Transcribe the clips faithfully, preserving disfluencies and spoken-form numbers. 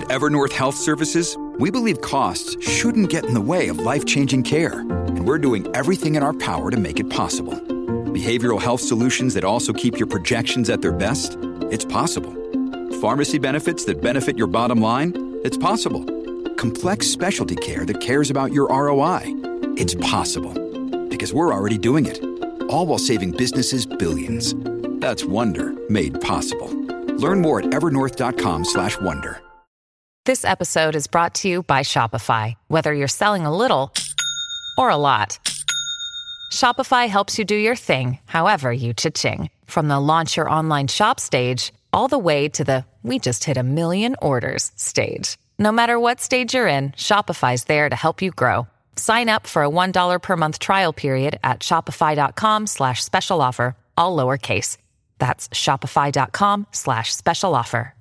At Evernorth Health Services, we believe costs shouldn't get in the way of life-changing care, and we're doing everything in our power to make it possible. Behavioral health solutions that also keep your projections at their best? It's possible. Pharmacy benefits that benefit your bottom line? It's possible. Complex specialty care that cares about your R O I? It's possible. Because we're already doing it. All while saving businesses billions. That's Wonder made possible. Learn more at evernorth.com slash wonder. This episode is brought to you by Shopify. Whether you're selling a little or a lot, Shopify helps you do your thing, however you cha-ching. From the launch your online shop stage, all the way to the we just hit a million orders stage. No matter what stage you're in, Shopify's there to help you grow. Sign up for a one dollar per month trial period at shopify.com slash special offer, all lowercase. That's shopify.com slash special offer.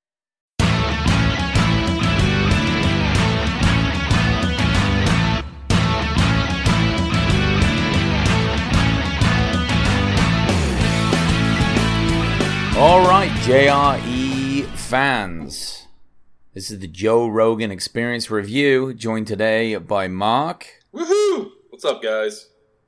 All right, J R E fans. This is the Joe Rogan Experience Review, joined today by Mark. Woohoo! What's up, guys?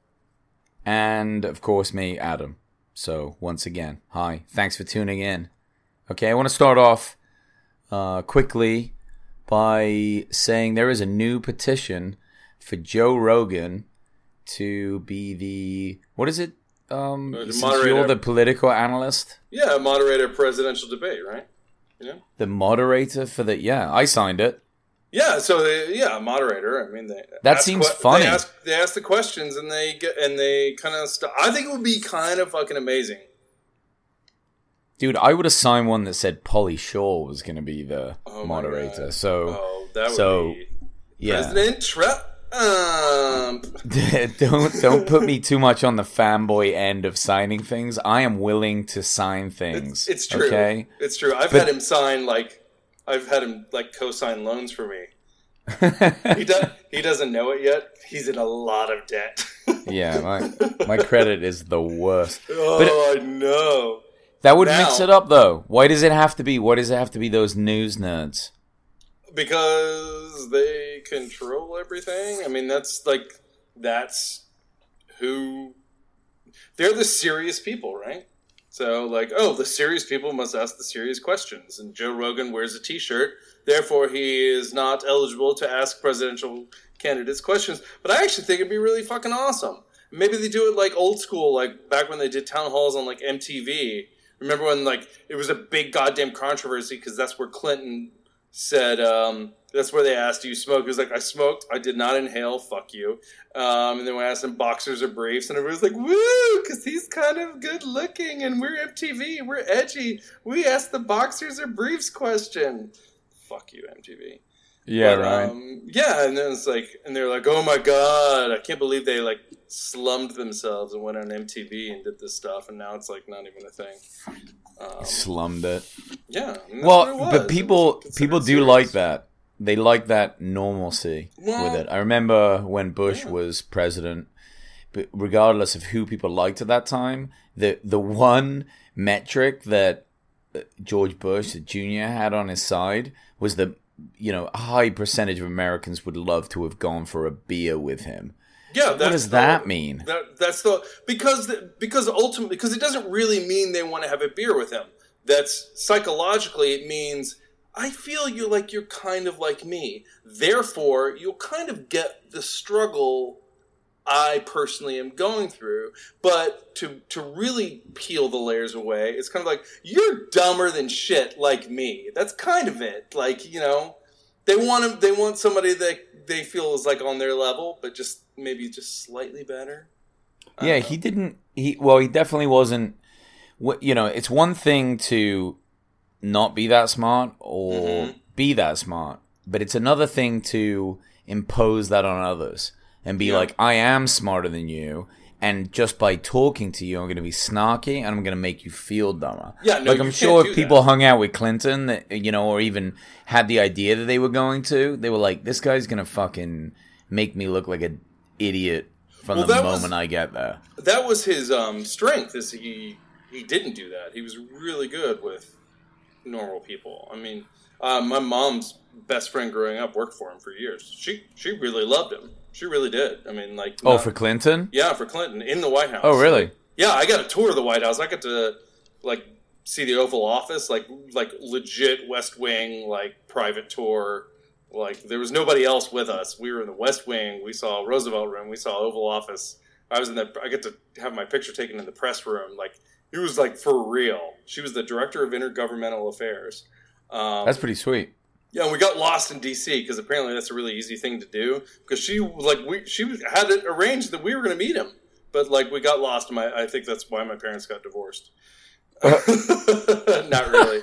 And, of course, me, Adam. So, once again, hi. Thanks for tuning in. Okay, I want to start off uh, quickly by saying there is a new petition for Joe Rogan to be the... What is it? Um, Uh, the since moderator. you're the political analyst? Yeah, moderator presidential debate, right? Yeah. The moderator for the... Yeah, I signed it. Yeah, so they, yeah, moderator. I mean, they That ask seems que- funny. They ask, they ask the questions and they get and they kind of. St- I think it would be kind of fucking amazing. Dude, I would have signed one that said Polly Shaw was going to be the Oh my moderator. God. So, Oh, that would so be yeah. President Trump. Um, don't don't put me too much on the fanboy end of signing things. I am willing to sign things. it's, it's true. Okay? It's true. I've But- had him sign like I've had him like co-sign loans for me. he does. He doesn't know it yet. He's in a lot of debt. Yeah, my my credit is the worst. oh, But I know. that would now- mix it up, though. Why does it have to be? Why does it have to be those news nerds? Because they control everything. I mean, that's like that's who they're the serious people, right? So, like, oh, the serious people must ask the serious questions. And Joe Rogan wears a T-shirt, therefore he is not eligible to ask presidential candidates questions. But I actually think it'd be really fucking awesome. Maybe they do it like old school, like back when they did town halls on like M T V. Remember when like it was a big goddamn controversy because that's where Clinton said, um, that's where they asked, do you smoke? He was like, I smoked. I did not inhale. Fuck you. Um, and then we asked him boxers or briefs, and everybody was like, woo, because he's kind of good looking, and we're M T V. We're edgy. We asked the boxers or briefs question. Fuck you, M T V. Yeah, But, right. Um, yeah, and then it's like, and they're like, oh my god, I can't believe they like slummed themselves and went on M T V and did this stuff, and now it's like not even a thing. Um, Slummed it. yeah. and that's what it Well, was. but It people was considered people do serious. like that. They like that normalcy Well, with it. I remember when Bush yeah. was president, but regardless of who people liked at that time, the the one metric that George Bush Junior had on his side was that, you know, a high percentage of Americans would love to have gone for a beer with him. Yeah, What that's does the- that mean? That, that's the because the, because ultimately because it doesn't really mean they want to have a beer with him. That's psychologically it means I feel you're like you're kind of like me. Therefore, you'll kind of get the struggle I personally am going through. But to to really peel the layers away, it's kind of like you're dumber than shit like me. That's kind of it. Like, you know, they want to, they want somebody that they feel is like on their level, but just maybe just slightly better. I Yeah, don't know. he didn't. He well, he definitely wasn't. wh- You know, it's one thing to not be that smart or Mhm. be that smart, but it's another thing to impose that on others and be Yeah. like, "I am smarter than you," and just by talking to you, I'm going to be snarky and I'm going to make you feel dumber. Yeah, no, like you I'm can't sure do if people that. hung out with Clinton, that, you know, or even had the idea that they were going to, they were like, "This guy's going to fucking make me look like an idiot." From Well, the that was- moment I get there. That was his um, strength. Is he he didn't do that. He was really good with normal people. I mean, Uh, my mom's best friend growing up worked for him for years. She she really loved him. She really did. I mean, like oh, not, for Clinton? Yeah, for Clinton in the White House. Oh, really? Yeah, I got a tour of the White House. I got to like see the Oval Office, like like legit West Wing, like private tour. Like there was nobody else with us. We were in the West Wing. We saw Roosevelt Room. We saw Oval Office. I was in that. I get to have my picture taken in the press room. Like it was like for real. She was the director of intergovernmental affairs. Um, That's pretty sweet. Yeah, and we got lost in D C because apparently that's a really easy thing to do. Because she like we she had it arranged that we were going to meet him, but like we got lost. And my I think that's why my parents got divorced. Not really.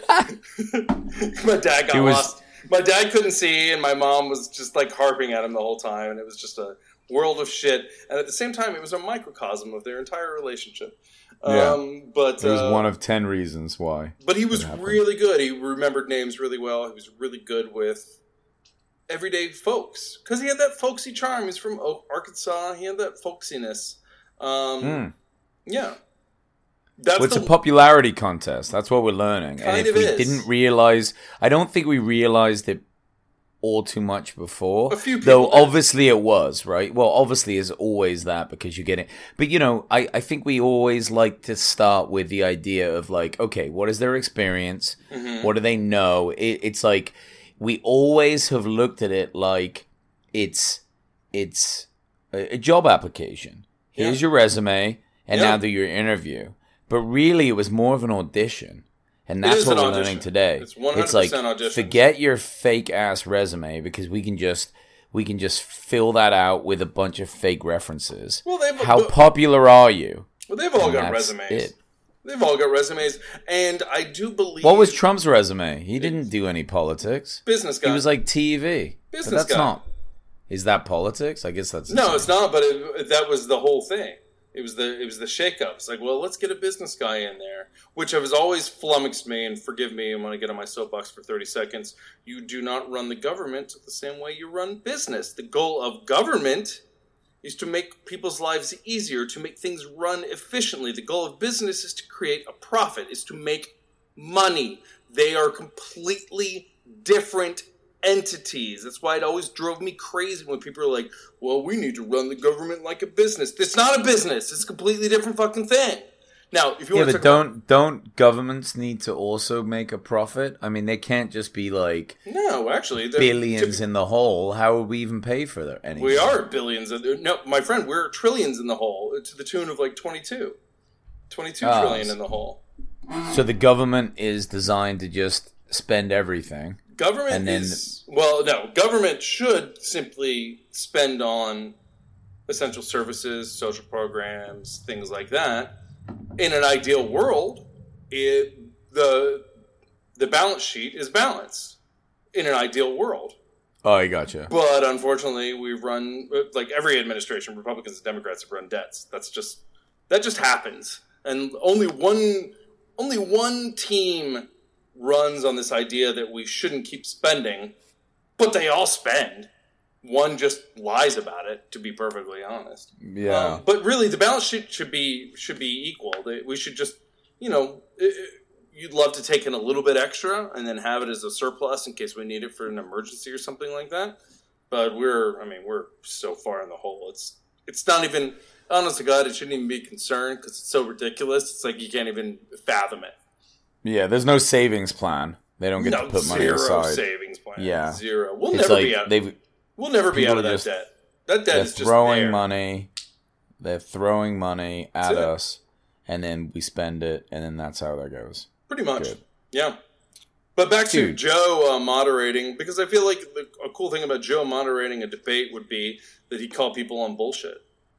My dad got was... lost. My dad couldn't see, and my mom was just like harping at him the whole time, and it was just a world of shit. And at the same time, it was a microcosm of their entire relationship. Yeah. Um, but it was uh, one of ten reasons why. But he was really good. He remembered names really well. He was really good with everyday folks because he had that folksy charm. He's from Arkansas. He had that folksiness. Um, mm. Yeah. That's well, it's the, a popularity contest. That's what we're learning. Kind and if of we is. didn't realize, I don't think we realized it all too much before. A few people though did. obviously it was, right? Well, obviously is always that because you get it. But, you know, I, I think we always like to start with the idea of like, okay, what is their experience? Mm-hmm. What do they know? It, it's like we always have looked at it like it's it's a, a job application. Here's yeah. your resume, and yeah. now do your interview. But really, it was more of an audition. And that's what we're audition. learning today. It's one hundred percent it's like, audition. Forget your fake-ass resume because we can just we can just fill that out with a bunch of fake references. Well, they've, How but, popular are you? Well, they've all and got resumes. It. They've all got resumes. And I do believe... What was Trump's resume? He didn't do any politics. Business guy. He was like T V. Business but that's guy. not... Is that politics? I guess that's... No, same. It's not, but it, that was the whole thing. It was the it was the shakeup. It's like, well, let's get a business guy in there, which has always flummoxed me. And forgive me, I'm going to get on my soapbox for thirty seconds. You do not run the government the same way you run business. The goal of government is to make people's lives easier, to make things run efficiently. The goal of business is to create a profit, is to make money. They are completely different entities. That's why it always drove me crazy when people are like, well, we need to run the government like a business. It's not a business. It's a completely different fucking thing. Now, if you yeah, want to but don't about- don't governments need to also make a profit? I mean, they can't just be like no, actually, billions typ- in the hole. How would we even pay for their anything? We are billions. Of, no, my friend, we're trillions in the hole to the tune of like twenty-two, twenty-two oh, trillion in the hole. So the government is designed to just spend everything. Government and then, is well, no. Government should simply spend on essential services, social programs, things like that. In an ideal world, it, the the balance sheet is balanced. In an ideal world. Oh, I gotcha. But unfortunately, we run like every administration, Republicans and Democrats have run debts. That's just that just happens, and only one only one team runs on this idea that we shouldn't keep spending, but they all spend. One just lies about it, to be perfectly honest. Yeah. Um, but really, the balance sheet should be should be equal. We should just, you know, it, you'd love to take in a little bit extra and then have it as a surplus in case we need it for an emergency or something like that. But we're, I mean, we're so far in the hole. It's it's not even, honest to God, it shouldn't even be a concern because it's so ridiculous. It's like you can't even fathom it. Yeah, there's no savings plan. They don't get no, to put money zero aside. savings plan. Yeah. Zero. We'll it's never like be out. They've, we'll never be out of that just, debt. That debt is just throwing there. money. They're throwing money at us, and then we spend it, and then that's how that goes. Pretty much. Good. Yeah. But back to Dude. Joe uh, moderating, because I feel like the, a cool thing about Joe moderating a debate would be that he'd call people on bullshit.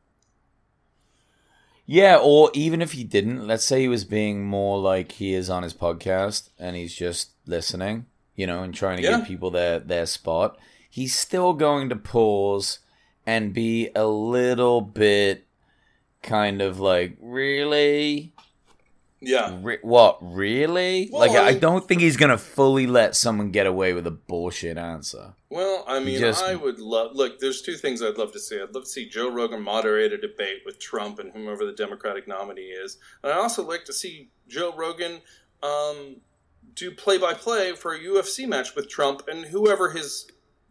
Yeah, or even if he didn't, let's say he was being more like he is on his podcast and he's just listening, you know, and trying to yeah. give people their, their spot. He's still going to pause and be a little bit kind of like, really? Yeah. Re- what, really? Well, like, I, I mean, don't think he's going to fully let someone get away with a bullshit answer. Well, I mean, just, I would love... Look, there's two things I'd love to see. I'd love to see Joe Rogan moderate a debate with Trump and whomever the Democratic nominee is. And I'd also like to see Joe Rogan um, do play-by-play for a U F C match with Trump and whoever his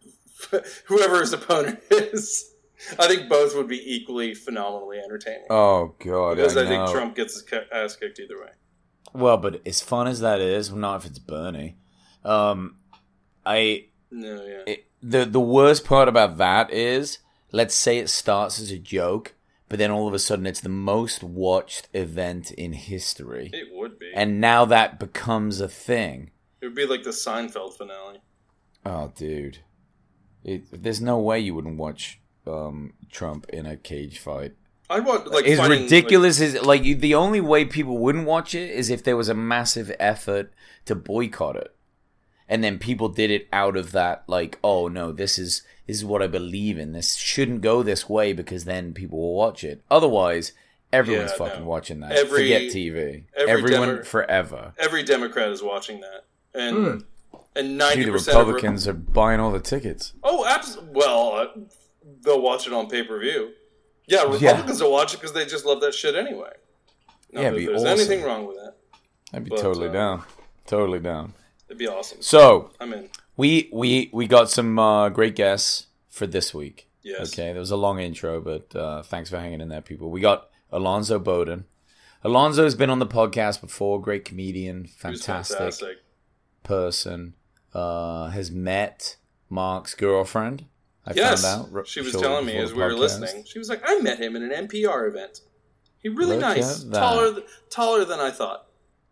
whoever his opponent is. I think both would be equally phenomenally entertaining. Oh, God. Because I, I think know. Trump gets his ass kicked either way. Well, but as fun as that is, not if it's Bernie. Um, I... No, yeah. It, the, the worst part about that is, let's say it starts as a joke, but then all of a sudden it's the most watched event in history. It would be. And now that becomes a thing. It would be like the Seinfeld finale. Oh, dude. It, there's no way you wouldn't watch um, Trump in a cage fight. I want like It's fighting, ridiculous. Like, is like you, the only way people wouldn't watch it is if there was a massive effort to boycott it, and then people did it out of that, like, oh no, this is this is what I believe in. This shouldn't go this way because then people will watch it. Otherwise, everyone's Yeah, fucking no. watching that. Every- Forget T V. every Everyone Demo- forever. every Democrat is watching that, and Mm. and ninety Dude, the percent Republicans are buying all the tickets. Oh, absolutely. Well, uh, they'll watch it on pay per view. Yeah, Republicans will watch it because they just love that shit anyway. Not Yeah, that it'd be there's awesome. anything wrong with that. I'd be But, totally uh, down. Totally down. It'd be awesome. So, I'm in. we we we got some uh, great guests for this week. Yes. Okay, there was a long intro, but uh, thanks for hanging in there, people. We got Alonzo Bowden. Alonzo's been on the podcast before. Great comedian, He was fantastic, fantastic. person. Uh, has met Mark's girlfriend. I Yes, found out. she was shortly telling me before as the we were podcast. listening. She was like, "I met him in an N P R event. He really Look nice, at that. taller, th- taller than I thought."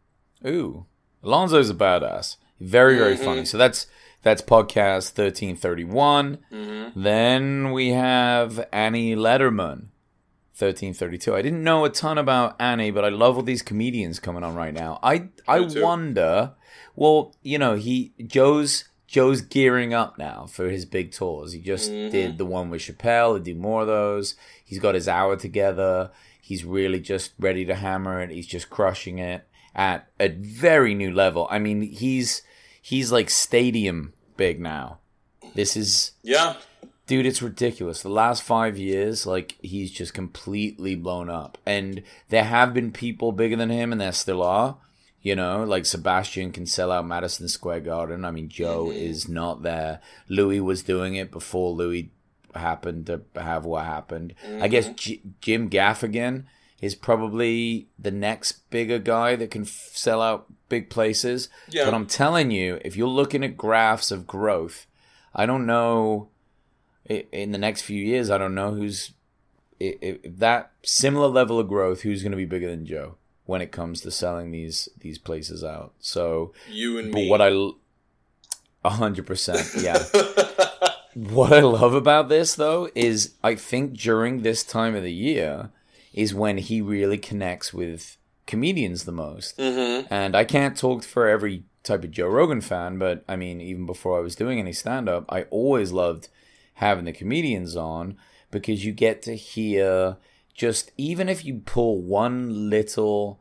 Ooh, Alonzo's a badass. Very, very Mhm. funny. So that's that's podcast thirteen thirty-one. Mm-hmm. Then we have Annie Letterman, thirteen thirty-two. I didn't know a ton about Annie, but I love all these comedians coming on right now. I I Me too. wonder. Well, you know, he Joe's Joe's gearing up now for his big tours. He just Mhm. did the one with Chappelle. He'll do more of those. He's got his hour together. He's really just ready to hammer it. He's just crushing it at a very new level. I mean, he's he's like stadium big now. This is, Yeah, dude, it's ridiculous. The last five years, like, he's just completely blown up. And there have been people bigger than him, and there still are. You know, like Sebastian can sell out Madison Square Garden. I mean, Joe Mm-hmm. is not there. Louis was doing it before Louis happened to have what happened. I guess Mm-hmm. J- Jim Gaffigan is probably the next bigger guy that can f- sell out big places. Yeah. But I'm telling you, if you're looking at graphs of growth, I don't know, i- in the next few years, I don't know who's, i- i- if that similar level of growth, who's going to be bigger than Joe when it comes to selling these these places out. So, you and but me. what I, a hundred percent, yeah. What I love about this, though, is I think during this time of the year is when he really connects with comedians the most. Mm-hmm. And I can't talk for every type of Joe Rogan fan, but I mean, even before I was doing any stand-up, I always loved having the comedians on because you get to hear just, even if you pull one little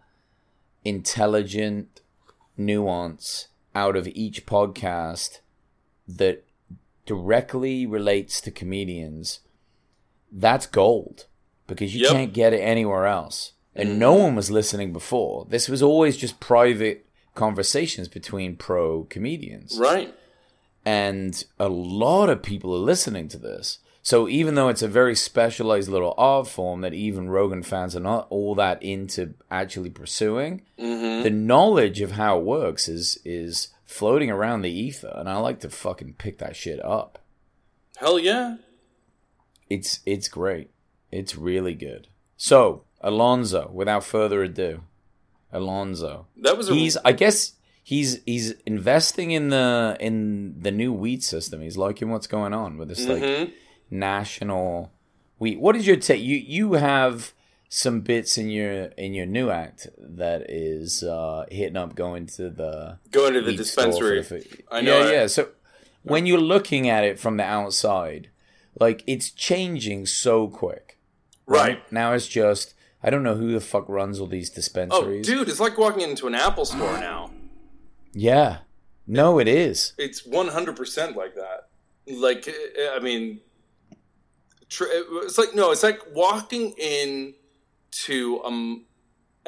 intelligent nuance out of each podcast that directly relates to comedians, that's gold because you Yep. can't get it anywhere else. And no one was listening before. This was always just private conversations between pro comedians. Right. And a lot of people are listening to this. So even though it's a very specialized little art form that even Rogan fans are not all that into actually pursuing, Mm-hmm. the knowledge of how it works is is floating around the ether, and I like to fucking pick that shit up. Hell yeah. It's it's great. It's really good. So, Alonzo, without further ado, Alonzo. That was a He's I guess he's he's investing in the in the new weed system. He's liking what's going on with this like Mhm. national weed. What is your take? You you have some bits in your in your new act that is uh, hitting up going to the going to the weed store dispensary. for the- I know Yeah, it. yeah. So when you're looking at it from the outside, like it's changing so quick. Right. Now it's just I don't know who the fuck runs all these Oh, dispensaries. dude, it's like walking into an Apple store now. Yeah. No, it is. It's one hundred percent like that. Like, I mean, tr- it's like, no, it's like walking in to um,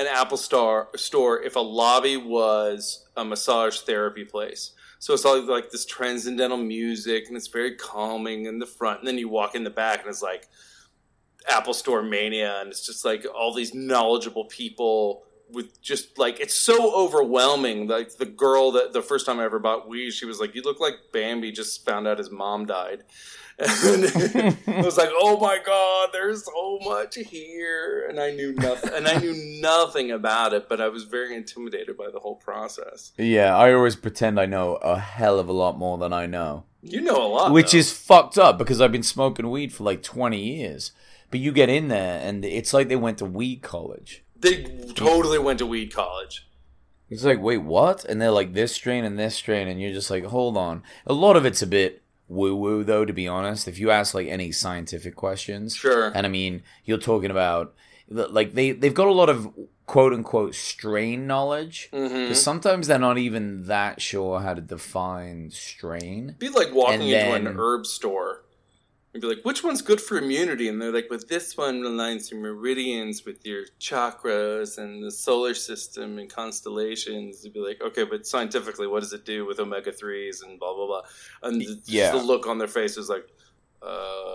an Apple Store store if a lobby was a massage therapy place. So it's all like this transcendental music, and it's very calming in the front. And then you walk in the back, and it's like Apple Store mania, and it's just like all these knowledgeable people with just like, it's so overwhelming. Like the girl that the first time I ever bought weed, she was like, "You look like Bambi just found out his mom died." And I was like, "Oh my God, there's so much here," and I knew nothing, and I knew nothing about it, but I was very intimidated by the whole process. Yeah, I always pretend I know a hell of a lot more than I know. You know a lot, which though. is fucked up because I've been smoking weed for like twenty years. But you get in there, and it's like they went to weed college. They totally went to weed college. It's like, wait, what? And they're like this strain and this strain, and you're just like, hold on. A lot of it's a bit woo-woo, though, to be honest. If you ask, like, any scientific questions. Sure. And, I mean, you're talking about, like, they, they've got a lot of quote-unquote strain knowledge. Mm-hmm. Because sometimes they're not even that sure how to define strain. It'd be like walking And into then- an herb store. You'd be like, which one's good for immunity? And they're like, with this one aligns your meridians with your chakras and the solar system and constellations. You'd be like, okay, but scientifically, what does it do with omega threes and blah, blah, blah. And the, Yeah. just the look on their face is like, uh,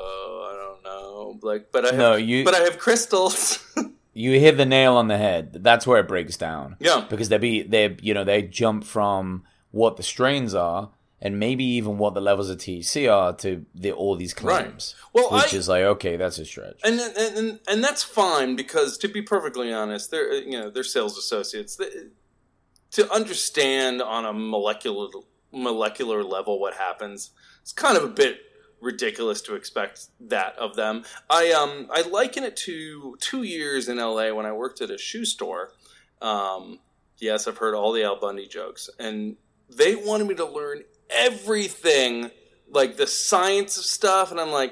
I don't know. Like, but I have, No, you- but I have crystals. You hit the nail on the head. That's where it breaks down. Yeah. Because they be they you know they jump from what the strains are and maybe even what the levels of T H C are to the, all these claims. Right. Well, which I- is like, okay, that's a stretch. And, and and and that's fine because, to be perfectly honest, they're you know they're sales associates. They, to understand on a molecular molecular level what happens, it's kind of a bit ridiculous to expect that of them. I um I liken it to two years in L A when I worked at a shoe store. Um, yes, I've heard all the Al Bundy jokes, and they wanted me to learn everything, like the science of stuff, and I'm like,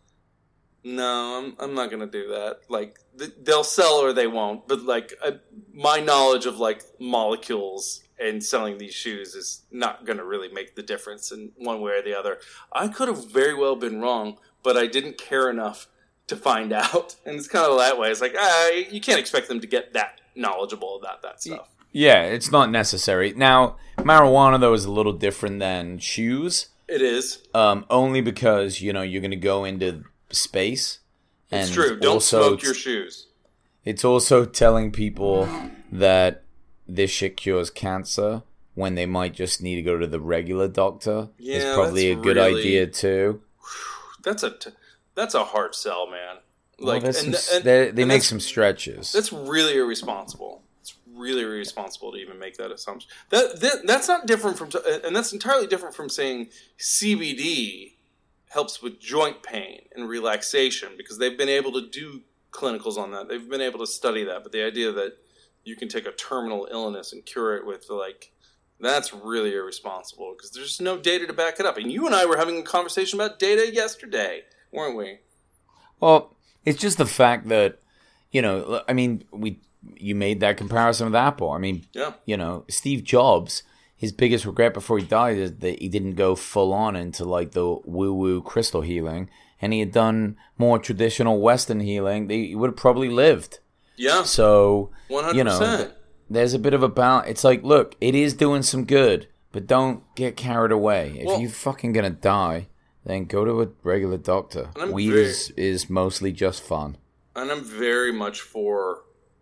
no, I'm I'm not gonna do that. Like th- they'll sell or they won't, but like I, my knowledge of like molecules and selling these shoes is not gonna really make the difference in one way or the other. I could have very well been wrong, but I didn't care enough to find out, and it's kind of that way. It's like ah, you can't expect them to get that knowledgeable about that stuff. Yeah, it's not necessary. Now, marijuana, though, is a little different than shoes. It is. Um, only because, you know, you're going to go into space. It's and true. Don't also smoke your shoes. It's also telling people that this shit cures cancer when they might just need to go to the regular doctor. Yeah, it's probably a that's good really- idea, too. That's a t- that's a hard sell, man. Well, Like there's and, some, and- they they and make that's- some stretches. That's really irresponsible. It's really irresponsible to even make that assumption. That, that that's not different from, and that's entirely different from saying C B D helps with joint pain and relaxation, because they've been able to do clinicals on that. They've been able to study that. But the idea that you can take a terminal illness and cure it with, like, that's really irresponsible, because there's no data to back it up. And you and I were having a conversation about data yesterday, weren't we? Well, it's just the fact that, you know, I mean, we you made that comparison with Apple. I mean, Yeah. you know, Steve Jobs, his biggest regret before he died is that he didn't go full on into like the woo-woo crystal healing, and he had done more traditional Western healing, he would have probably lived. Yeah. So, one hundred you know, percent. th- there's a bit of a balance. It's like, look, it is doing some good, but don't get carried away. If Well- you're fucking gonna die, then go to a regular doctor. And I'm Weed very- is, is mostly just fun. And I'm very much for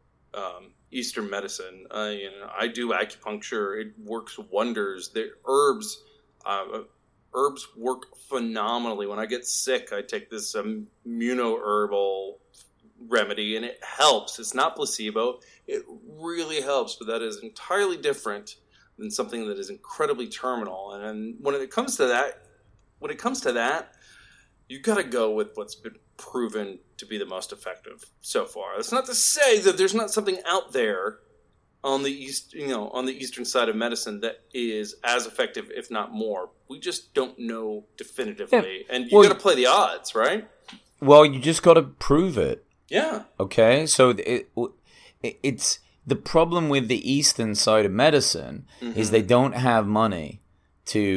um, Eastern medicine. Uh, you know, I do acupuncture; it works wonders. The herbs, uh, herbs work phenomenally. When I get sick, I take this um, immunoherbal remedy, and it helps. It's not placebo; it really helps. But that is entirely different than something that is incredibly terminal. And, and when it comes to that, when it comes to that, you got to go with what's been proven to be the most effective so far. That's not to say that there's not something out there on the east, you know, on the eastern side of medicine that is as effective, if not more. We just don't know definitively, and you Well, got to play the odds, right? Well, you just got to prove it. Yeah, Okay, so it, it it's the problem with the eastern side of medicine Mm-hmm. is they don't have money to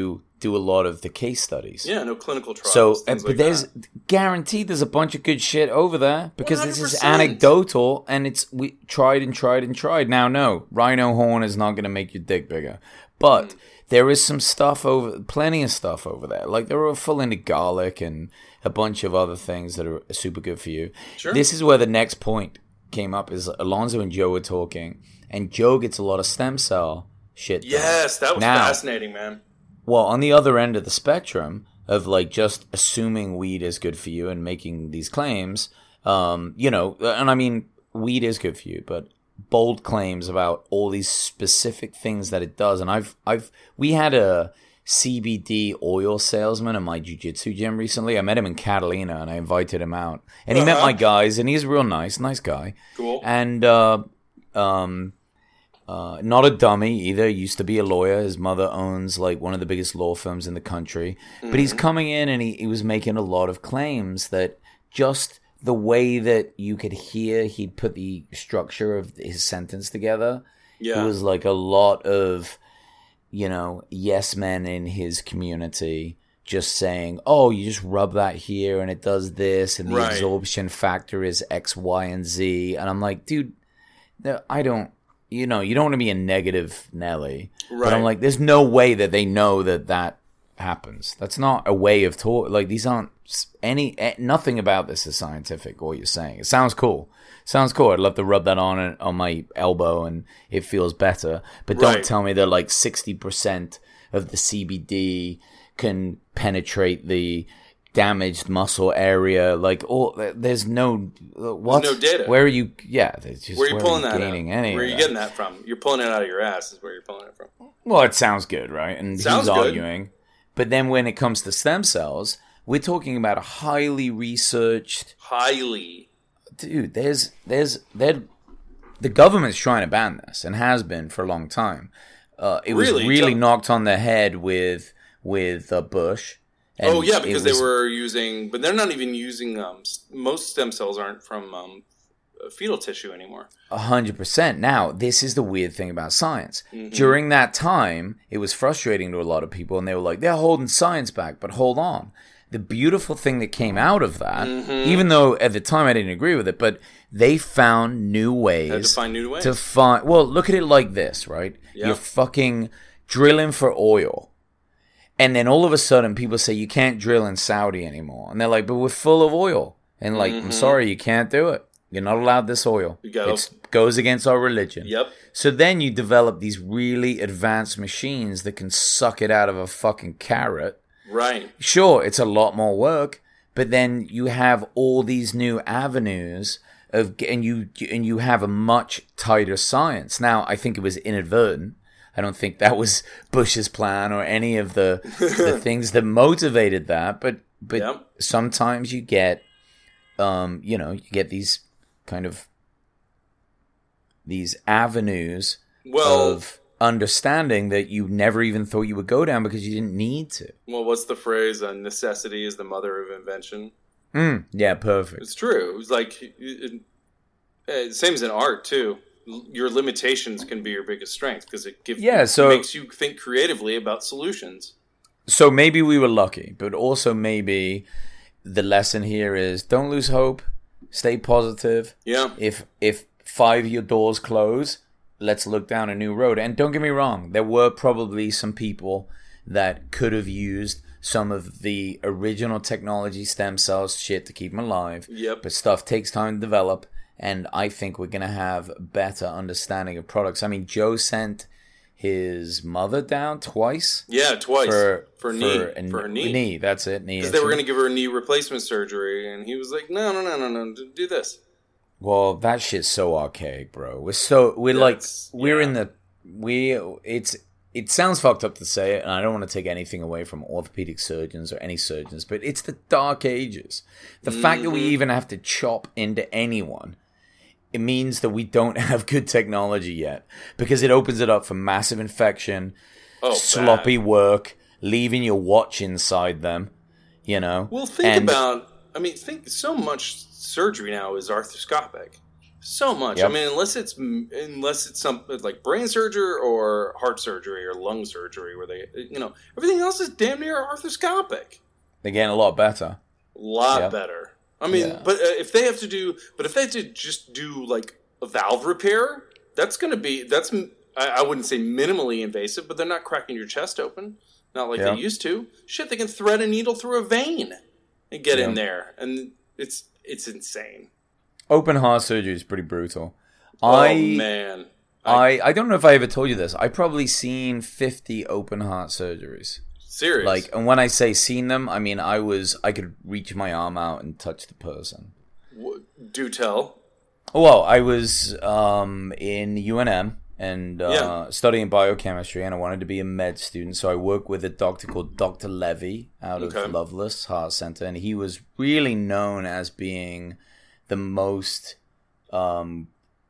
do a lot of the case studies. Yeah, no clinical trials. So, uh, things but like there's that. guaranteed there's a bunch of good shit over there because one hundred percent. this is anecdotal and it's we tried and tried and tried. Now, no, rhino horn is not going to make your dick bigger, but mm. there is some stuff over, plenty of stuff over there. Like they're full into garlic and a bunch of other things that are super good for you. Sure. This is where the next point came up. Is Alonzo and Joe were talking, and Joe gets a lot of stem cell shit. Yes, that was now, fascinating, man. Well, on the other end of the spectrum of like just assuming weed is good for you and making these claims, um, you know, and I mean, weed is good for you, but bold claims about all these specific things that it does. And I've, I've, we had a C B D oil salesman in my jiu-jitsu gym recently. I met him in Catalina and I invited him out. And he uh-huh. met my guys and he's real nice, nice guy. Cool. And, uh, um, Uh, not a dummy either. Used to be a lawyer. His mother owns like one of the biggest law firms in the country. Mm-hmm. But he's coming in and he, he was making a lot of claims that just the way that you could hear he'd put the structure of his sentence together. Yeah. It was like a lot of, you know, yes men in his community just saying, oh, you just rub that here and it does this and the right. absorption factor is X, Y, and Z. And I'm like, dude, I don't. You know, you don't want to be a negative Nelly. Right. But I'm like, there's no way that they know that that happens. That's not a way of talk. Like, these aren't any, nothing about this is scientific, what you're saying. It sounds cool. Sounds cool. I'd love to rub that on on my elbow and it feels better. But don't right. tell me that like sixty percent of the C B D can penetrate the damaged muscle area, like oh, there's no what? There's no data. Where are you? Yeah, just, where are you pulling are you that? Gaining out? Any where are you that? getting that from? You're pulling it out of your ass. Is where you're pulling it from. Well, it sounds good, right? And sounds who's good. arguing? But then when it comes to stem cells, we're talking about a highly researched, highly, dude. There's there's there, the government's trying to ban this and has been for a long time. Uh, it was really, really Joe- knocked on the head with with uh, Bush. And oh yeah, because was, they were using, but they're not even using. Um, most stem cells aren't from um, fetal tissue anymore. A hundred percent. Now, this is the weird thing about science. Mm-hmm. During that time, it was frustrating to a lot of people, and they were like, "They're holding science back." But hold on, the beautiful thing that came out of that, mm-hmm. even though at the time I didn't agree with it, but they found new ways. Had to find new ways to find. Well, look at it like this, right? Yep. You're fucking drilling for oil. And then all of a sudden, people say you can't drill in Saudi anymore. And they're like, but we're full of oil. And like, mm-hmm. I'm sorry, you can't do it. You're not allowed this oil. It goes against our religion. Yep. So then you develop these really advanced machines that can suck it out of a fucking carrot. Right. Sure, it's a lot more work. But then you have all these new avenues of, and you and you have a much tighter science. Now, I think it was inadvertent. I don't think that was Bush's plan or any of the the things that motivated that. But but yep. sometimes you get, um, you know, you get these kind of these avenues well, of understanding that you never even thought you would go down because you didn't need to. Well, what's the phrase? Uh, necessity is the mother of invention. Mm, yeah, perfect. It's true. It was like it, it, same as in art too. Your limitations can be your biggest strength because it gives yeah, so, it makes you think creatively about solutions. So maybe we were lucky, but also maybe the lesson here is don't lose hope, stay positive. Yeah. If if five of your doors close, let's look down a new road. And don't get me wrong, there were probably some people that could have used some of the original technology, stem cells, shit to keep them alive. Yep. But stuff takes time to develop. And I think we're going to have better understanding of products. I mean, Joe sent his mother down twice. Yeah, twice. For, for, for knee. A, for a knee. Knee, that's it. Knee. Because they were going to give her a knee replacement surgery. And he was like, no, no, no, no, no, do this. Well, that shit's so archaic, bro. We're so, we're that's, like, we're yeah. in the, we, it's, it sounds fucked up to say it, and I don't want to take anything away from orthopedic surgeons or any surgeons, but it's the dark ages. The mm-hmm. fact that we even have to chop into anyone, it means that we don't have good technology yet, because it opens it up for massive infection, oh, sloppy bad. work, leaving your watch inside them, you know? Well, think and, about, I mean, think so much surgery now is arthroscopic. So much. Yep. I mean, unless it's unless it's something like brain surgery or heart surgery or lung surgery, where they, you know, everything else is damn near arthroscopic. They're getting a lot better. A lot Yep. better. I mean, Yeah. but uh, if they have to do, but if they have to just do like a valve repair, that's going to be that's I, I wouldn't say minimally invasive, but they're not cracking your chest open, not like Yeah. they used to. Shit, they can thread a needle through a vein and get Yeah. in there, and it's it's insane. Open heart surgery is pretty brutal. Oh I, man, I I don't know if I ever told you this. I've probably seen fifty open heart surgeries. serious. Like, and when I say seen them, I mean I was I could reach my arm out and touch the person. W- do tell. Well, I was um, in U N M and uh, Yeah. studying biochemistry, and I wanted to be a med student. So I worked with a doctor called Doctor Levy out Okay. of Loveless Heart Center, and he was really known as being the most, um,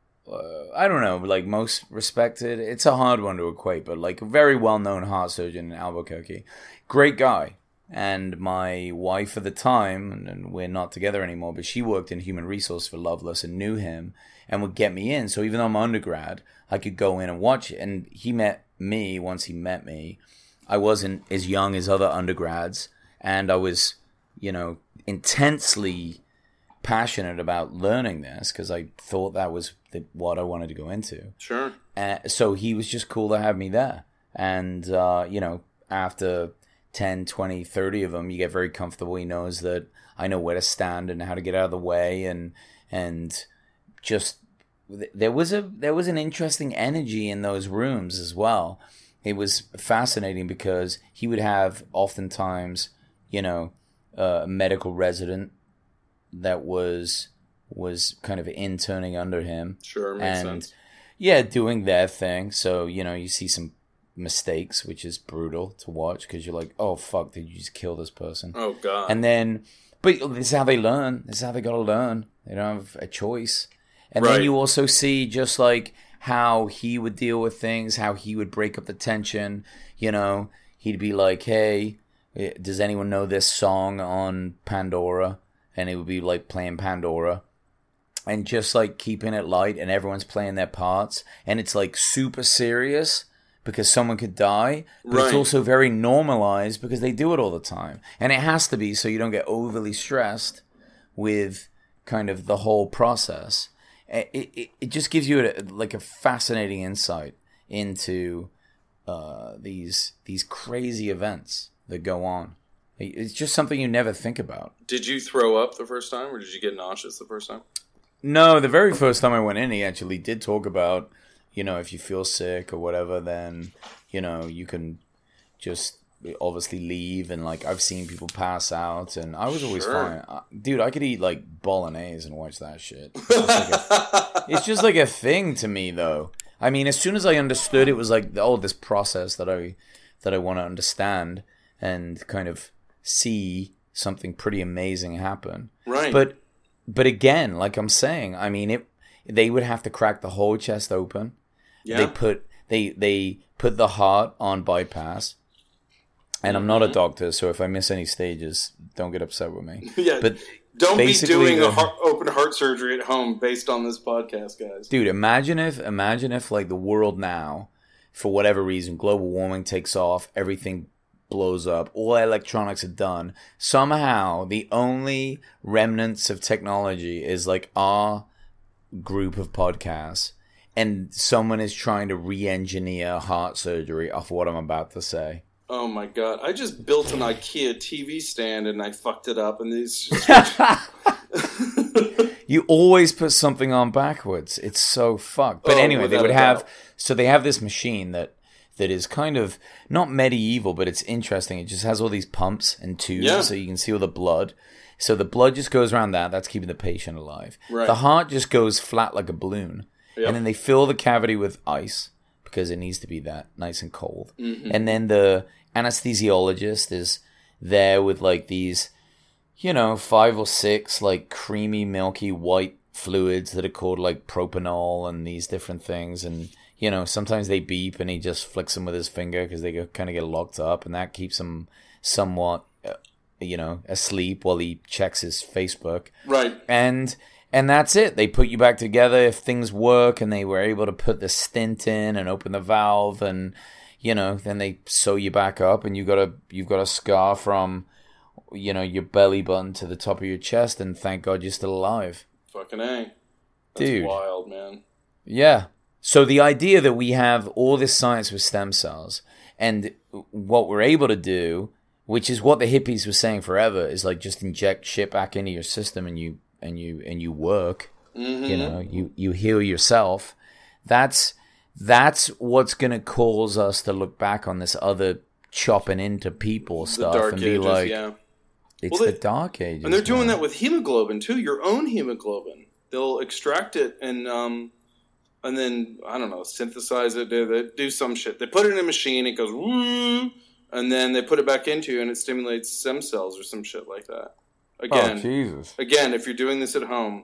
uh, I don't know, like most respected. It's a hard one to equate, but like a very well-known heart surgeon in Albuquerque. Great guy. And my wife at the time, and, and we're not together anymore, but she worked in human resource for Loveless and knew him and would get me in. So even though I'm undergrad, I could go in and watch it. And he met me once he met me. I wasn't as young as other undergrads, and I was, you know, intensely passionate about learning this because I thought that was the, what I wanted to go into. Sure. Uh, so he was just cool to have me there. And, uh, you know, after ten, twenty, thirty of them, you get very comfortable. He knows that I know where to stand and how to get out of the way. And, and just, there was a, there was an interesting energy in those rooms as well. It was fascinating because he would have oftentimes, you know, a medical resident that was was kind of interning under him. Sure, makes and sense. yeah, doing their thing. So, you know, you see some mistakes, which is brutal to watch because you're like, oh fuck, did you just kill this person? Oh god. And then, but this is how they learn. This is how they got to learn. They don't have a choice. And Right. then you also see just like how he would deal with things, how he would break up the tension. You know, he'd be like, hey, does anyone know this song on Pandora? And it would be like playing Pandora. And just like keeping it light and everyone's playing their parts. And it's like super serious because someone could die. But it's Right. also very normalized because they do it all the time. And it has to be so you don't get overly stressed with kind of the whole process. It, it, it just gives you a, like a fascinating insight into uh, these these crazy events that go on. It's just something you never think about. Did you throw up the first time, or did you get nauseous the first time? No, the very first time I went in, he actually did talk about, you know, if you feel sick or whatever, then, you know, you can just obviously leave. And, like, I've seen people pass out, and I was always Sure. fine. Uh, Dude, I could eat, like, bolognese and watch that shit. It's just, like a, it's just like a thing to me, though. I mean, as soon as I understood, it was like, oh, this process that I that I want to understand and kind of see something pretty amazing happen. Right. But but again, like I'm saying, I mean, it they would have to crack the whole chest open. Yeah. They put they they put the heart on bypass. And I'm not a doctor, so if I miss any stages, don't get upset with me. Yeah. But Don't be basically doing the- a heart, open heart surgery at home based on this podcast, guys. Dude, imagine if imagine if like the world now, for whatever reason, global warming takes off, everything blows up, all electronics are done. Somehow the only remnants of technology is like our group of podcasts, and someone is trying to re-engineer heart surgery off what I'm about to say. Oh my god! I just built an IKEA T V stand and I fucked it up, and these. You always put something on backwards. It's so fucked. But Oh, anyway, they without would a have doubt. so they have this machine that that is kind of not medieval, but it's interesting. It just has all these pumps and tubes, Yeah. so you can see all the blood. So the blood just goes around that. That's keeping the patient alive. Right. The heart just goes flat like a balloon, Yep. and then they fill the cavity with ice because it needs to be that nice and cold. Mm-hmm. And then the anesthesiologist is there with like these, you know, five or six like creamy, milky, white fluids that are called like propanol and these different things. And, you know, sometimes they beep and he just flicks them with his finger because they kind of get locked up, and that keeps them somewhat, uh, you know, asleep while he checks his Facebook. Right. And And that's it. They put you back together if things work, and they were able to put the stent in and open the valve, and you know, then they sew you back up, and you got a you've got a scar from, you know, your belly button to the top of your chest, and thank God you're still alive. Fucking A. That's Dude. wild, man. Yeah. So the idea that we have all this science with stem cells, and what we're able to do, which is what the hippies were saying forever, is like just inject shit back into your system and you and you and you work. Mm-hmm. You know, you, you heal yourself. That's that's what's gonna cause us to look back on this other chopping into people stuff the dark and ages, be like, yeah. it's well, they, the dark ages. And they're doing man. that with hemoglobin too, your own hemoglobin. They'll extract it and um and then I don't know, synthesize it, they, they do some shit. They put it in a machine, it goes woo, and then they put it back into you and it stimulates stem cells or some shit like that. Again, oh, Jesus. Again, if you're doing this at home,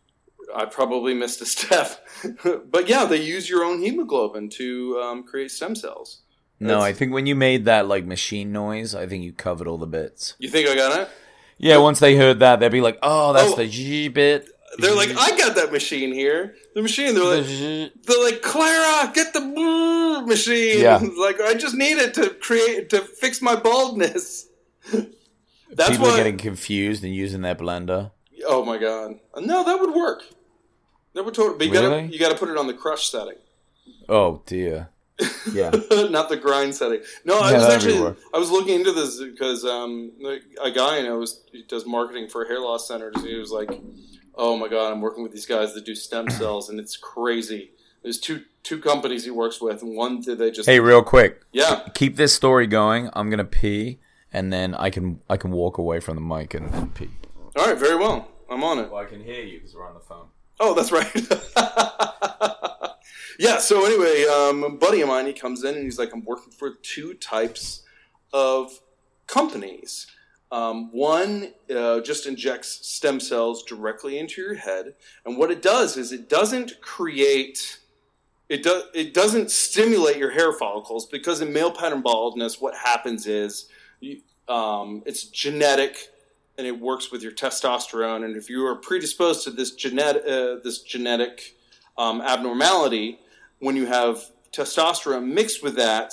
I probably missed a step. But yeah, they use your own hemoglobin to um, create stem cells. No, That's, I think when you made that like machine noise, I think you covered all the bits. You think I got it? Yeah, once they heard that, they'd be like, "Oh, that's Oh, the G bit." They're like, "I got that machine here." The machine. They're like, "They're like, Clara, get the brrr machine." Yeah. Like, I just need it to create to fix my baldness. That's People why. are getting confused and using their blender. Oh my god! No, that would work. That would totally. But you Really? gotta you gotta put it on the crush setting. Oh dear. Yeah. Not the grind setting. No, I Yeah, was that'd be actually work. I was looking into this because um, a guy I know was, he does marketing for hair loss centers. And he was like, "Oh my god, I'm working with these guys that do stem cells, and it's crazy." There's two two companies he works with, and one that they just Hey, real quick. yeah. Keep this story going. I'm gonna pee, and then I can I can walk away from the mic and, and pee. All right, very well. I'm on it. Well, I can hear you because we're on the phone. Oh, that's right. Yeah, so anyway, um, a buddy of mine, he comes in and he's like, I'm working for two types of companies. Um, one uh, just injects stem cells directly into your head. And what it does is it doesn't create, it, do, it doesn't stimulate your hair follicles, because in male pattern baldness, what happens is you, um, it's genetic, and it works with your testosterone. And if you are predisposed to this genetic, uh, this genetic um, abnormality, when you have testosterone mixed with that,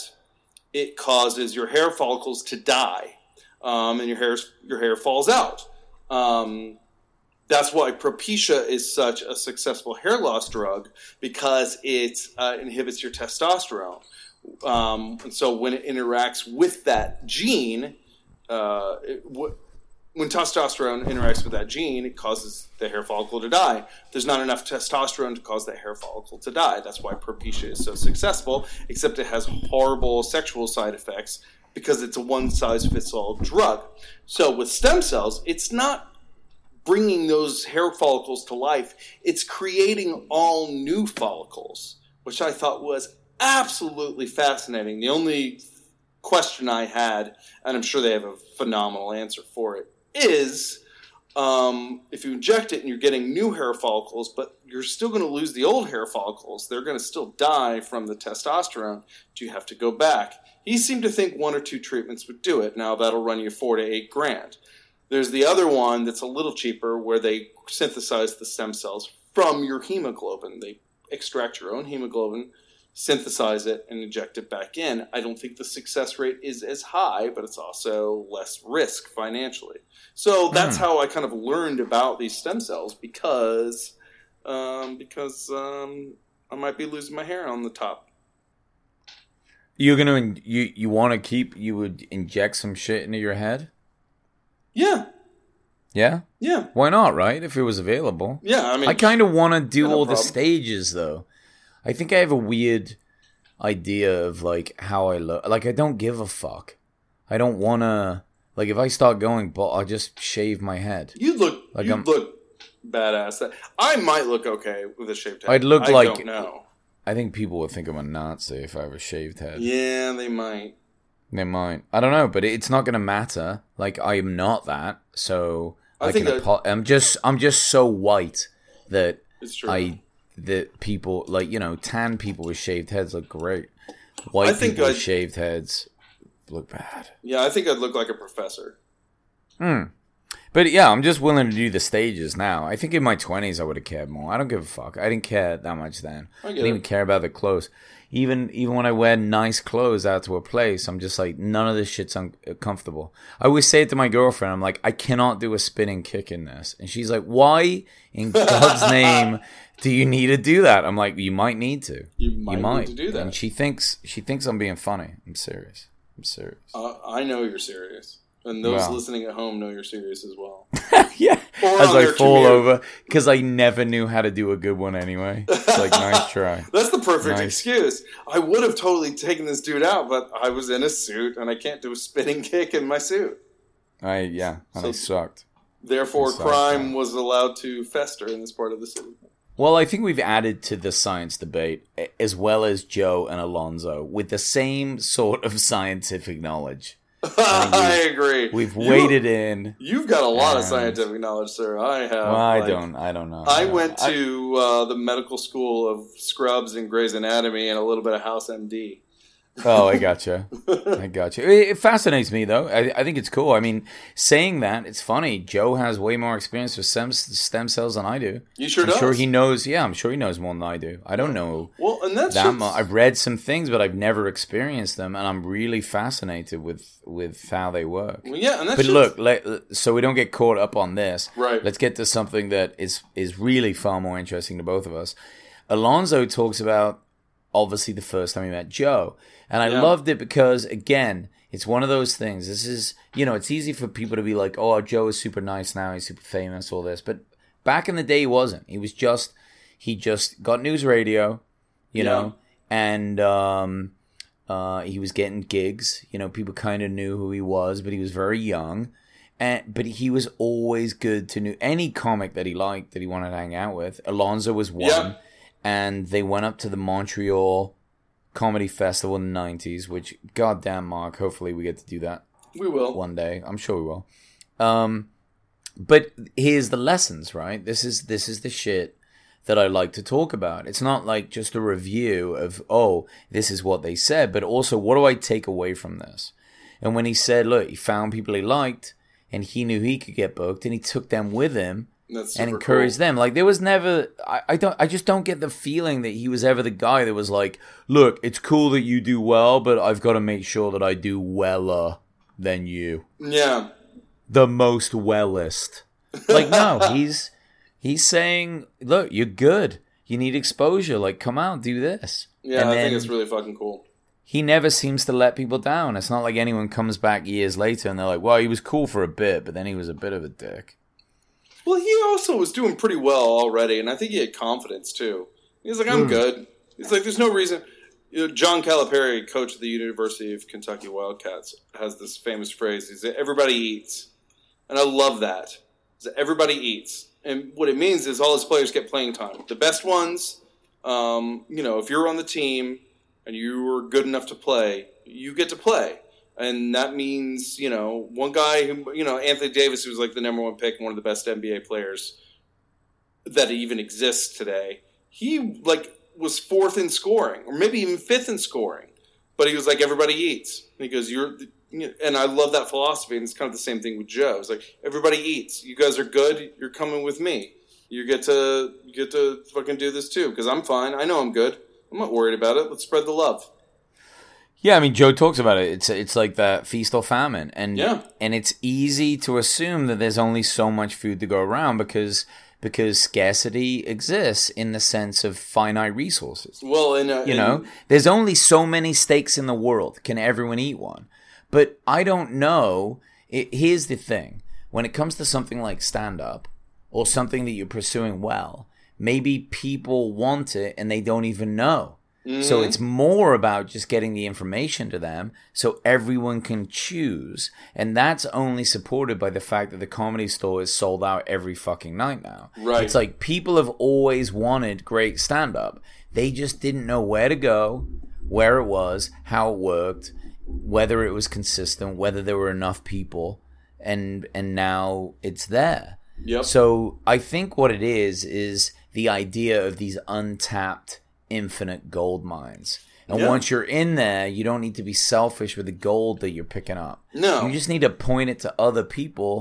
it causes your hair follicles to die, um, and your hair your hair falls out. Um, that's why Propecia is such a successful hair loss drug, because it uh, inhibits your testosterone. Um, and so when it interacts with that gene, uh, it, w- when testosterone interacts with that gene, it causes the hair follicle to die. There's not enough testosterone to cause that hair follicle to die. That's why Propecia is so successful, except it has horrible sexual side effects because it's a one-size-fits-all drug. So with stem cells, it's not bringing those hair follicles to life. It's creating all new follicles, which I thought was absolutely fascinating. The only question I had, and I'm sure they have a phenomenal answer for it, is um, if you inject it and you're getting new hair follicles, but you're still going to lose the old hair follicles, they're going to still die from the testosterone, do you have to go back? He seemed to think one or two treatments would do it. Now that'll run you four to eight grand. There's the other one that's a little cheaper, where they synthesize the stem cells from your hemoglobin. They extract your own hemoglobin, synthesize it, and inject it back in. I don't think the success rate is as high, but it's also less risk financially. So that's mm. how I kind of learned about these stem cells, because um, because um, I might be losing my hair on the top. You're gonna you you want to keep? You would inject some shit into your head? Yeah. Yeah. Yeah. Why not? Right? If it was available. Yeah. I mean, I kind of want to do no all problem. the stages though. I think I have a weird idea of like how I look. Like I don't give a fuck. I don't want to. Like if I start going, but I'll just shave my head. You look. Like you I'm, look badass. I might look okay with a shaved head. I'd look I like. don't know. I think people would think I'm a Nazi if I have a shaved head. Yeah, they might. They might. I don't know, but it's not going to matter. Like I'm not that, so I, I think can. that, Apo- I'm just. I'm just so white that it's true. I. That people like you know tan people with shaved heads look great. White I think people with I'd- shaved heads look bad. Yeah, I think I'd look like a professor. Hmm. But yeah, I'm just willing to do the stages now. I think in my twenties I would have cared more. I don't give a fuck. I didn't care that much then. I, I didn't it. even care about the clothes. Even even when I wear nice clothes out to a place, I'm just like, none of this shit's uncomfortable. I always say it to my girlfriend. I'm like, I cannot do a spinning kick in this. And she's like, why in God's name do you need to do that? I'm like, you might need to. You might, you might. need to do that. And she thinks she thinks I'm being funny. I'm serious. I'm serious. Uh, I know you're serious. And those wow. listening at home know you're serious as well. Yeah. Or as I fall commute. over, because I never knew how to do a good one anyway. It's like, nice try. That's the perfect nice. excuse. I would have totally taken this dude out, but I was in a suit, and I can't do a spinning kick in my suit. I Yeah, and so, I sucked. Therefore, I sucked, crime yeah. was allowed to fester in this part of the city. Well, I think we've added to the science debate, as well as Joe and Alonzo, with the same sort of scientific knowledge. I, I agree. We've you, waded in. You've got a lot of scientific knowledge, sir. I have. Well, I like, don't. I don't know. I, I don't. went to uh, the medical school of Scrubs and Grey's Anatomy and a little bit of House M D. Oh, I gotcha. I gotcha. It, it fascinates me, though. I, I think it's cool. I mean, saying that, it's funny. Joe has way more experience with stem, stem cells than I do. You sure I'm does. sure he knows. Yeah, I'm sure he knows more than I do. I don't know. Well, and that's that much. I've read some things, but I've never experienced them, and I'm really fascinated with, with how they work. Well, yeah, and that's but just... look, let, so we don't get caught up on this. Right. Let's get to something that is is really far more interesting to both of us. Alonzo talks about, obviously, the first time he met Joe. And I yeah. loved it because, again, it's one of those things. This is, you know, it's easy for people to be like, oh, Joe is super nice now. He's super famous, all this. But back in the day, he wasn't. He was just, he just got news radio, you yeah. know, and um, uh, he was getting gigs. You know, people kind of knew who he was, but he was very young. And But he was always good to know any comic that he liked, that he wanted to hang out with. Alonzo was one. Yeah. And they went up to the Montreal Comedy Festival in the nineties, which, goddamn, Mark, hopefully we get to do that. We will. One day. I'm sure we will. Um, but here's the lessons, right? This is this is the shit that I like to talk about. It's not like just a review of, oh, this is what they said, but also, what do I take away from this? And when he said, look, he found people he liked, and he knew he could get booked, and he took them with him, That's and encourage cool. them. Like, there was never, I, I don't, I just don't get the feeling that he was ever the guy that was like, look, it's cool that you do well, but I've got to make sure that I do weller than you. Yeah. The most wellest. Like, no, he's, he's saying, look, you're good. You need exposure. Like, come out, do this. Yeah, and I think it's really fucking cool. He never seems to let people down. It's not like anyone comes back years later and they're like, well, he was cool for a bit, but then he was a bit of a dick. Well, he also was doing pretty well already, and I think he had confidence, too. He was like, I'm mm. good. He's like, there's no reason. You know, John Calipari, coach of the University of Kentucky Wildcats, has this famous phrase. He said, everybody eats. And I love that. He said, everybody eats. And what it means is all his players get playing time. The best ones, um, you know, if you're on the team and you were good enough to play, you get to play. And that means, you know, one guy who, you know, Anthony Davis, who was like the number one pick and one of the best N B A players that even exists today, he, like, was fourth in scoring, or maybe even fifth in scoring. But he was like, everybody eats. And he goes, you're, and I love that philosophy, and it's kind of the same thing with Joe. It's like, everybody eats. You guys are good. You're coming with me. You get to, you get to fucking do this too, because I'm fine. I know I'm good. I'm not worried about it. Let's spread the love. Yeah, I mean, Joe talks about it. It's it's like that feast or famine, and yeah. and it's easy to assume that there's only so much food to go around because because scarcity exists in the sense of finite resources. Well, in a, you know, in... there's only so many steaks in the world. Can everyone eat one? But I don't know. It, here's the thing: when it comes to something like stand-up or something that you're pursuing well, maybe people want it and they don't even know. Mm-hmm. So it's more about just getting the information to them so everyone can choose. And that's only supported by the fact that the Comedy Store is sold out every fucking night now. Right. It's like people have always wanted great stand-up. They just didn't know where to go, where it was, how it worked, whether it was consistent, whether there were enough people. And and now it's there. Yep. So I think what it is is the idea of these untapped infinite gold mines. And yeah. once you're in there, you don't need to be selfish with the gold that you're picking up. No. You just need to point it to other people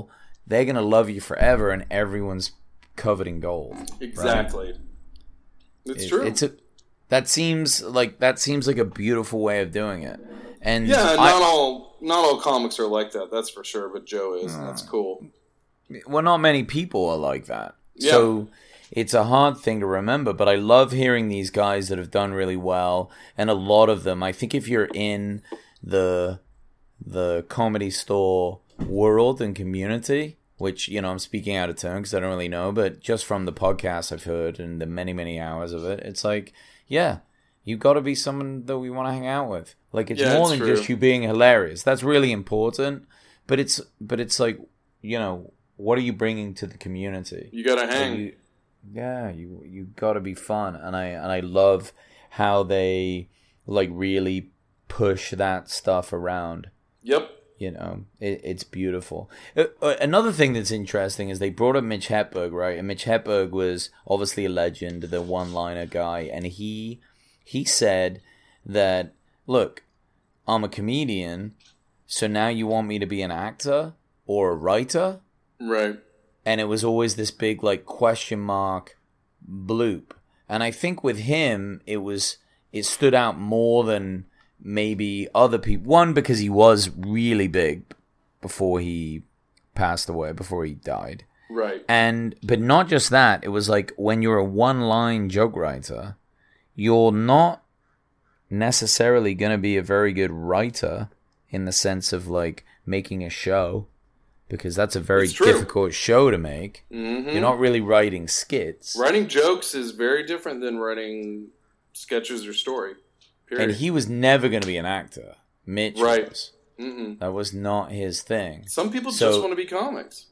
they're gonna love you forever, and everyone's covered in gold. Exactly. Right? It's it, true. It's a that seems like that seems like a beautiful way of doing it. And yeah, I, not all not all comics are like that. That's for sure. But Joe is, and that's cool. Well, not many people are like that. Yeah. So it's a hard thing to remember, but I love hearing these guys that have done really well, and a lot of them. I think if you're in the the Comedy Store world and community, which, you know, I'm speaking out of turn because I don't really know, but just from the podcast I've heard and the many, many hours of it, it's like, yeah, you got to be someone that we want to hang out with. Like, it's Yeah, more it's than true. just you being hilarious. That's really important, but it's but it's like, you know, what are you bringing to the community? You gotta Like, hang. you- yeah, you you got to be fun, and I and I love how they like really push that stuff around. Yep. You know, it, it's beautiful. Uh, uh, another thing that's interesting is they brought up Mitch Hedberg, right? And Mitch Hedberg was obviously a legend, the one-liner guy, and he he said that, look, I'm a comedian, so now you want me to be an actor or a writer? Right. And it was always this big like question mark bloop. And I think with him, it was it stood out more than maybe other people. One, because he was really big before he passed away, before he died. Right. And but not just that, it was like when you're a one-line joke writer, you're not necessarily going to be a very good writer in the sense of like making a show, because that's a very It's true. difficult show to make. Mm-hmm. You're not really writing skits. Writing jokes is very different than writing sketches or story. Period. And he was never going to be an actor. Mitch Right. was. Mm-mm. That was not his thing. Some people So- just want to be comics.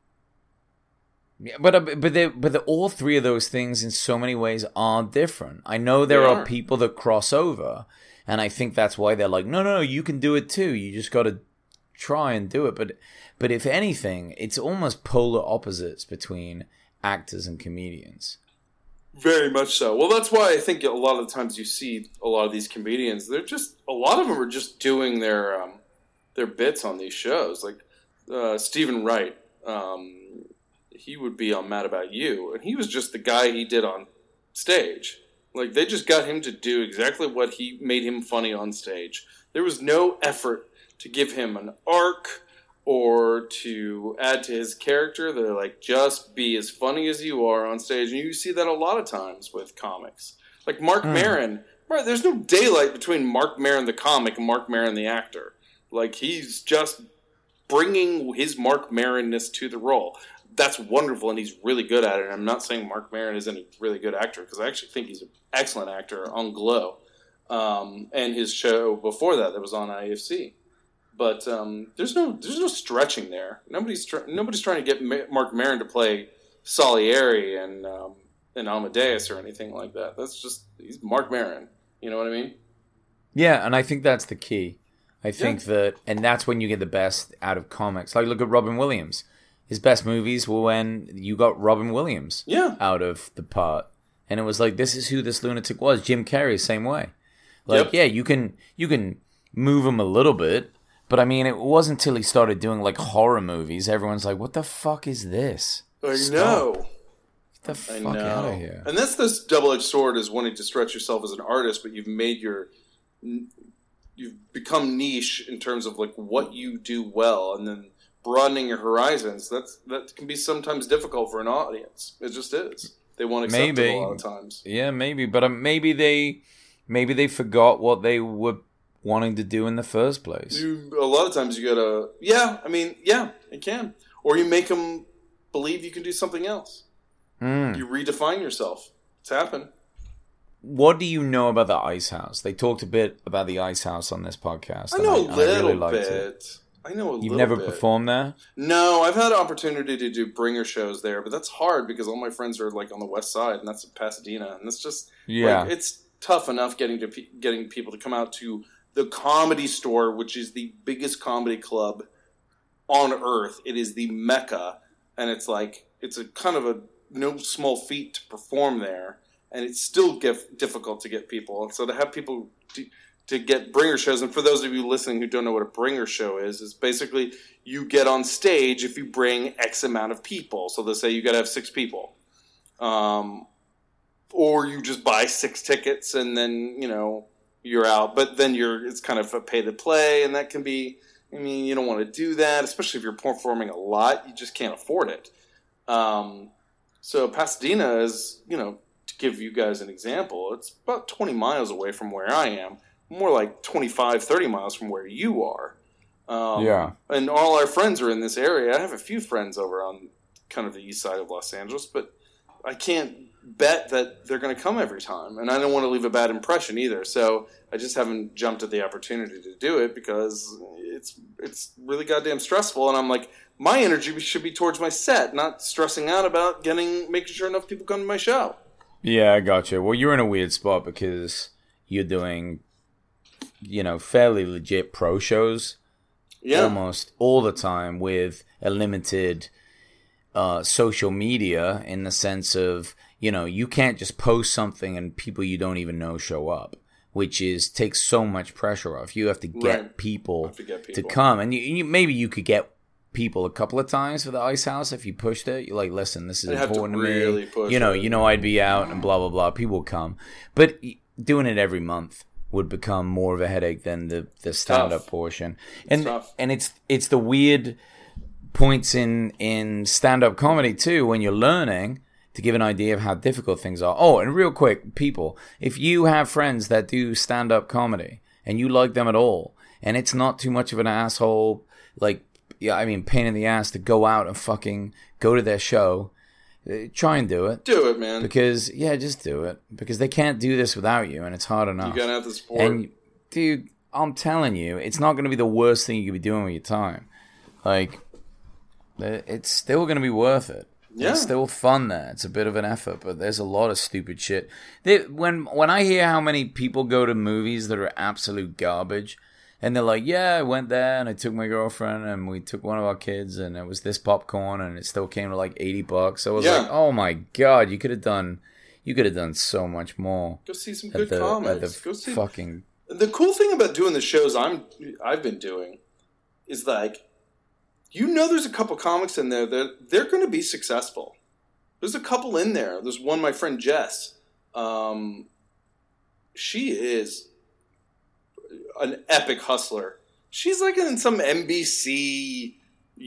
Yeah, but uh, but they, but the, all three of those things in so many ways are different. I know there They are. are. people that cross over, and I think that's why they're like, no, no, no, you can do it too. You just got to try and do it. But but if anything, it's almost polar opposites between actors and comedians. Very much so. Well, that's why I think a lot of the times you see a lot of these comedians, they're just, a lot of them are just doing their um, their bits on these shows. Like uh, Stephen Wright, um, he would be on Mad About You, and he was just the guy he did on stage. Like, they just got him to do exactly what he made him funny on stage. There was no effort to give him an arc or to add to his character. They're like, just be as funny as you are on stage. And you see that a lot of times with comics. Like Mark Mm. Maron. Right, there's no daylight between Mark Maron the comic and Mark Maron the actor. Like, he's just bringing his Mark Maron-ness to the role. That's wonderful, and he's really good at it. And I'm not saying Mark Maron isn't a really good actor, because I actually think he's an excellent actor on Glow. Um, and his show before that that was on I F C. But um, there's no there's no stretching there. Nobody's tr- nobody's trying to get Ma- Mark Maron to play Salieri and um, and Amadeus or anything like that. That's just, he's Mark Maron. You know what I mean? Yeah, and I think that's the key. I think that, and that's when you get the best out of comics. Like, look at Robin Williams. His best movies were when you got Robin Williams Yeah. out of the part. And it was like, this is who this lunatic was. Jim Carrey, same way. Like, Yep. yeah, you can you can move him a little bit, but I mean, it wasn't until he started doing like horror movies, everyone's like, what the fuck is this? I Stop. know. Get the I fuck out know. of here. And that's this double-edged sword, is wanting to stretch yourself as an artist, but you've made your... You've become niche in terms of like what you do well, and then broadening your horizons. That's that can be sometimes difficult for an audience. It just is. They won't accept Maybe. it a lot of times. Yeah, maybe, but um, maybe they maybe they forgot what they were wanting to do in the first place. You, a lot of times you gotta, yeah, I mean, yeah, it can. Or you make them believe you can do something else. Mm. You redefine yourself. It's happened. What do you know about the Ice House? They talked a bit about the Ice House on this podcast. I and know a and little really liked bit. it. I know a You've little never bit. performed there? No, I've had an opportunity to do bringer shows there, but that's hard because all my friends are like on the west side, and that's in Pasadena, and that's just Yeah. like, it's tough enough getting to pe- getting people to come out to the Comedy Store, which is the biggest comedy club on earth. It is the mecca, and it's like it's a kind of a no small feat to perform there, and it's still gif- difficult to get people. And so to have people do, to get bringer shows. And for those of you listening who don't know what a bringer show is, is basically you get on stage if you bring X amount of people. So let's say you got to have six people. Um, or you just buy six tickets and then, you know, you're out. But then you're it's kind of a pay to play, and that can be, I mean, you don't want to do that, especially if you're performing a lot. You just can't afford it. Um, so Pasadena is, you know, to give you guys an example, it's about twenty miles away from where I am. More like twenty-five, thirty miles from where you are. Um, yeah. And all our friends are in this area. I have a few friends over on kind of the east side of Los Angeles, but I can't bet that they're going to come every time. And I don't want to leave a bad impression either. So I just haven't jumped at the opportunity to do it because it's it's really goddamn stressful. And I'm like, my energy should be towards my set, not stressing out about getting making sure enough people come to my show. Yeah, I gotcha. Well, you're in a weird spot because you're doing, you know, fairly legit pro shows. Yeah. Almost all the time with a limited uh, social media in the sense of, you know, you can't just post something and people you don't even know show up, which is takes so much pressure off. You have to get, right. people, have to, get people to come. And you, you, maybe you could get people a couple of times for the Ice House if you pushed it. You're like, listen, this is I'd important to, to really me. Push you know, it. you know I'd be out and blah, blah, blah. People would come. But doing it every month would become more of a headache than the, the stand-up tough. portion. It's and tough. and it's it's the weird points in, in stand-up comedy, too, when you're learning to give an idea of how difficult things are. Oh, and real quick, people, if you have friends that do stand-up comedy and you like them at all, and it's not too much of an asshole, like, yeah, I mean, pain in the ass to go out and fucking go to their show, try and do it. Do it, man. Because, yeah, just do it. Because they can't do this without you, and it's hard enough. You gotta have the support. And, dude, I'm telling you, it's not going to be the worst thing you could be doing with your time. Like, it's still going to be worth it. Yeah. It's still fun there. It's a bit of an effort, but there's a lot of stupid shit. They, when when I hear how many people go to movies that are absolute garbage, and they're like, yeah, I went there and I took my girlfriend and we took one of our kids and it was this popcorn and it still came to like eighty bucks. I was yeah. like, oh my God, you could have done, you could have done so much more. Go see some good the, comics. The Go see. Fucking. The cool thing about doing the shows I'm I've been doing is like, you know, there's a couple comics in there that they're going to be successful. There's a couple in there. There's one, my friend Jess. Um, she is an epic hustler. She's like in some N B C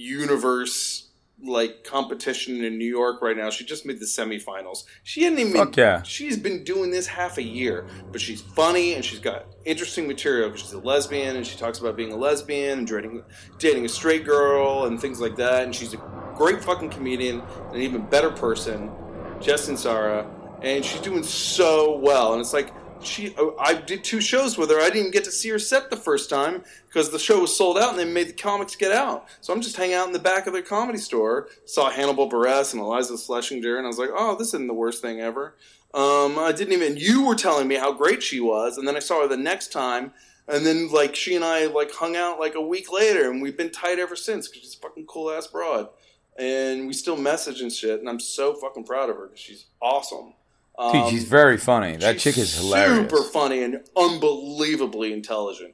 universe like competition in New York right now. She just made the semifinals. She hadn't even. Fuck yeah. She's been doing this half a year, but she's funny and she's got interesting material because she's a lesbian and she talks about being a lesbian and dating, dating a straight girl and things like that. And she's a great fucking comedian and an even better person, Jess and Sarah, and she's doing so well. And it's like, She, I did two shows with her. I didn't even get to see her set the first time because the show was sold out and they made the comics get out. So I'm just hanging out in the back of their comedy store. Saw Hannibal Buress and Eliza Schlesinger, and I was like, oh, this isn't the worst thing ever. Um, I didn't even, you were telling me how great she was, and then I saw her the next time, and then like she and I like hung out like a week later, and we've been tight ever since because she's a fucking cool ass broad. And we still message and shit, and I'm so fucking proud of her because she's awesome. Dude, Um, she's very funny. That chick is hilarious. Super funny and unbelievably intelligent.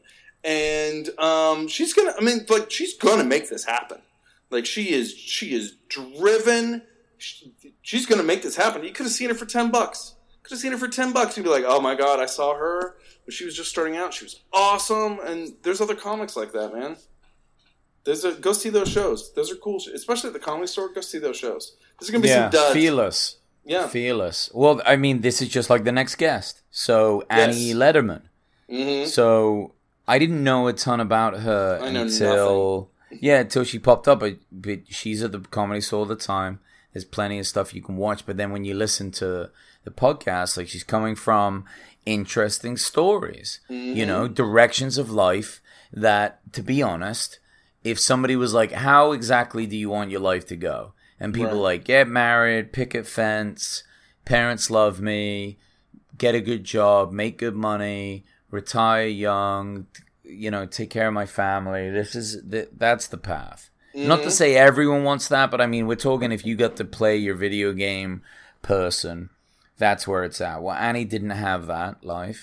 And um, she's gonna. I mean, like she's gonna make this happen. Like she is. She is driven. She, she's gonna make this happen. You could have seen her for ten bucks. Could have seen her for ten bucks. You'd be like, oh my god, I saw her when she was just starting out. She was awesome. And there's other comics like that, man. There's a go see those shows. Those are cool. Especially at the Comedy Store. Go see those shows. There's gonna be yeah, some duds. Fearless. Yeah. Fearless. Well, I mean, this is just like the next guest. So, Annie Yes. Letterman. Mm-hmm. So, I didn't know a ton about her I know until... Yeah, until she popped up. But, but she's at the Comedy Store all the time. There's plenty of stuff you can watch. But then when you listen to the podcast, like she's coming from interesting stories. Mm-hmm. You know, directions of life that, to be honest, if somebody was like, how exactly do you want your life to go? And people Right. like, get married, picket fence, parents love me, get a good job, make good money, retire young, you know, take care of my family. This is th- that's the path. Mm-hmm. Not to say everyone wants that, but I mean, we're talking if you got to play your video game person, that's where it's at. Well, Annie didn't have that life.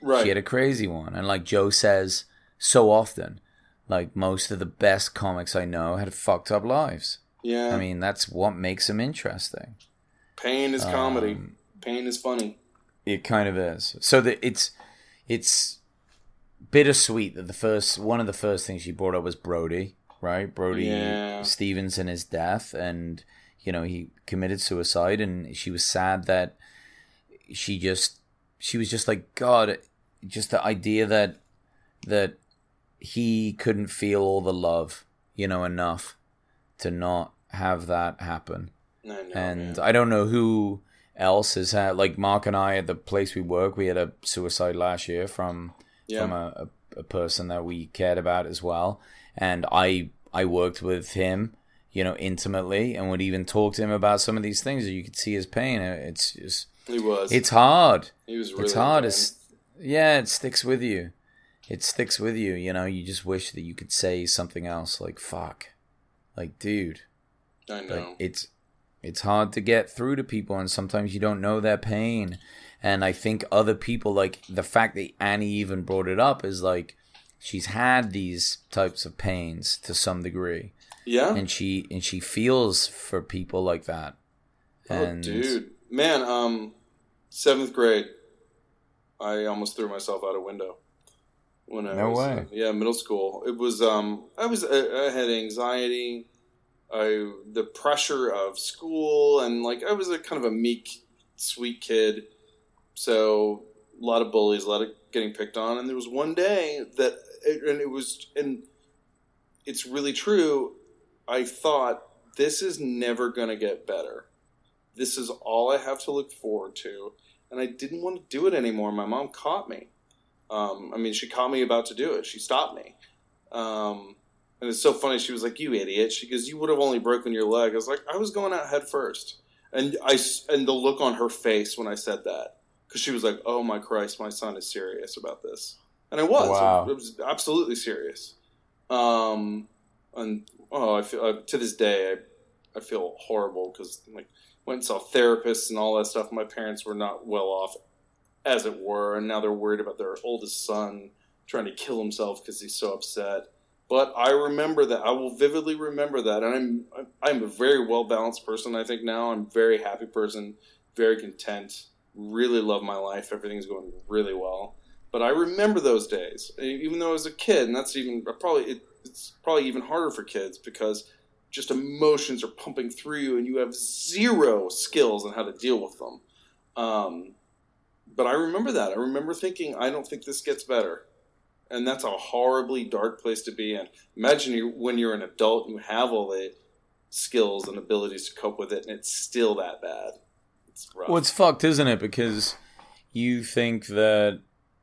Right. She had a crazy one. And like Joe says so often, like most of the best comics I know had fucked up lives. Yeah. I mean, that's what makes them interesting. Pain is comedy. Um, Pain is funny. It kind of is. So that it's it's bittersweet that the first one of the first things she brought up was Brody, right? Brody Yeah. Stevens and his death, and you know he committed suicide, and she was sad that she just she was just like, God, just the idea that that he couldn't feel all the love, you know, enough to not have that happen. I know, And man. I don't know who else has had, like Mark and I at the place we work, we had a suicide last year from Yeah. from a, a, a person that we cared about as well. And I I worked with him, you know, intimately, and would even talk to him about some of these things. You could see his pain. It's just, He was. it's hard. He was really It's hard. bad. It's, yeah, it sticks with you. It sticks with you, you know. You just wish that you could say something else, like fuck, like dude. I know. But it's it's hard to get through to people, and sometimes you don't know their pain. And I think other people, like the fact that Annie even brought it up, is like she's had these types of pains to some degree, yeah. and she and she feels for people like that. And Oh, dude, man. Um, seventh grade, I almost threw myself out a window. When I No was, way. uh, yeah, middle school. It was. Um, I was. I, I had anxiety. I the pressure of school, and like I was a kind of a meek, sweet kid. So a lot of bullies, a lot of getting picked on, and there was one day that, and it was, and it's really true. I thought, this is never going to get better. This is all I have to look forward to, and I didn't want to do it anymore. My mom caught me. Um, I mean, she caught me about to do it. She stopped me. Um, and it's so funny. She was like, "You idiot." She goes, "You would have only broken your leg." I was like, I was going out head first. And I, and the look on her face when I said that, because she was like, "Oh my Christ, my son is serious about this." And I was. Wow. It, it was absolutely serious. Um, and oh, I feel uh, to this day, I, I feel horrible because like went and saw therapists and all that stuff. My parents were not well off, as it were, and now they're worried about their oldest son trying to kill himself because he's so upset. But I remember that. I will vividly remember that, and I'm I'm a very well balanced person. I think now I'm a very happy person, very content. Really love my life. Everything's going really well. But I remember those days, even though I was a kid, and that's even probably it, it's probably even harder for kids because just emotions are pumping through you, and you have zero skills on how to deal with them. Um, but I remember that. I remember thinking, I don't think this gets better. And that's a horribly dark place to be in. Imagine you, when you're an adult, you have all the skills and abilities to cope with it, and it's still that bad. It's rough. well, it's fucked, isn't it? Because you think that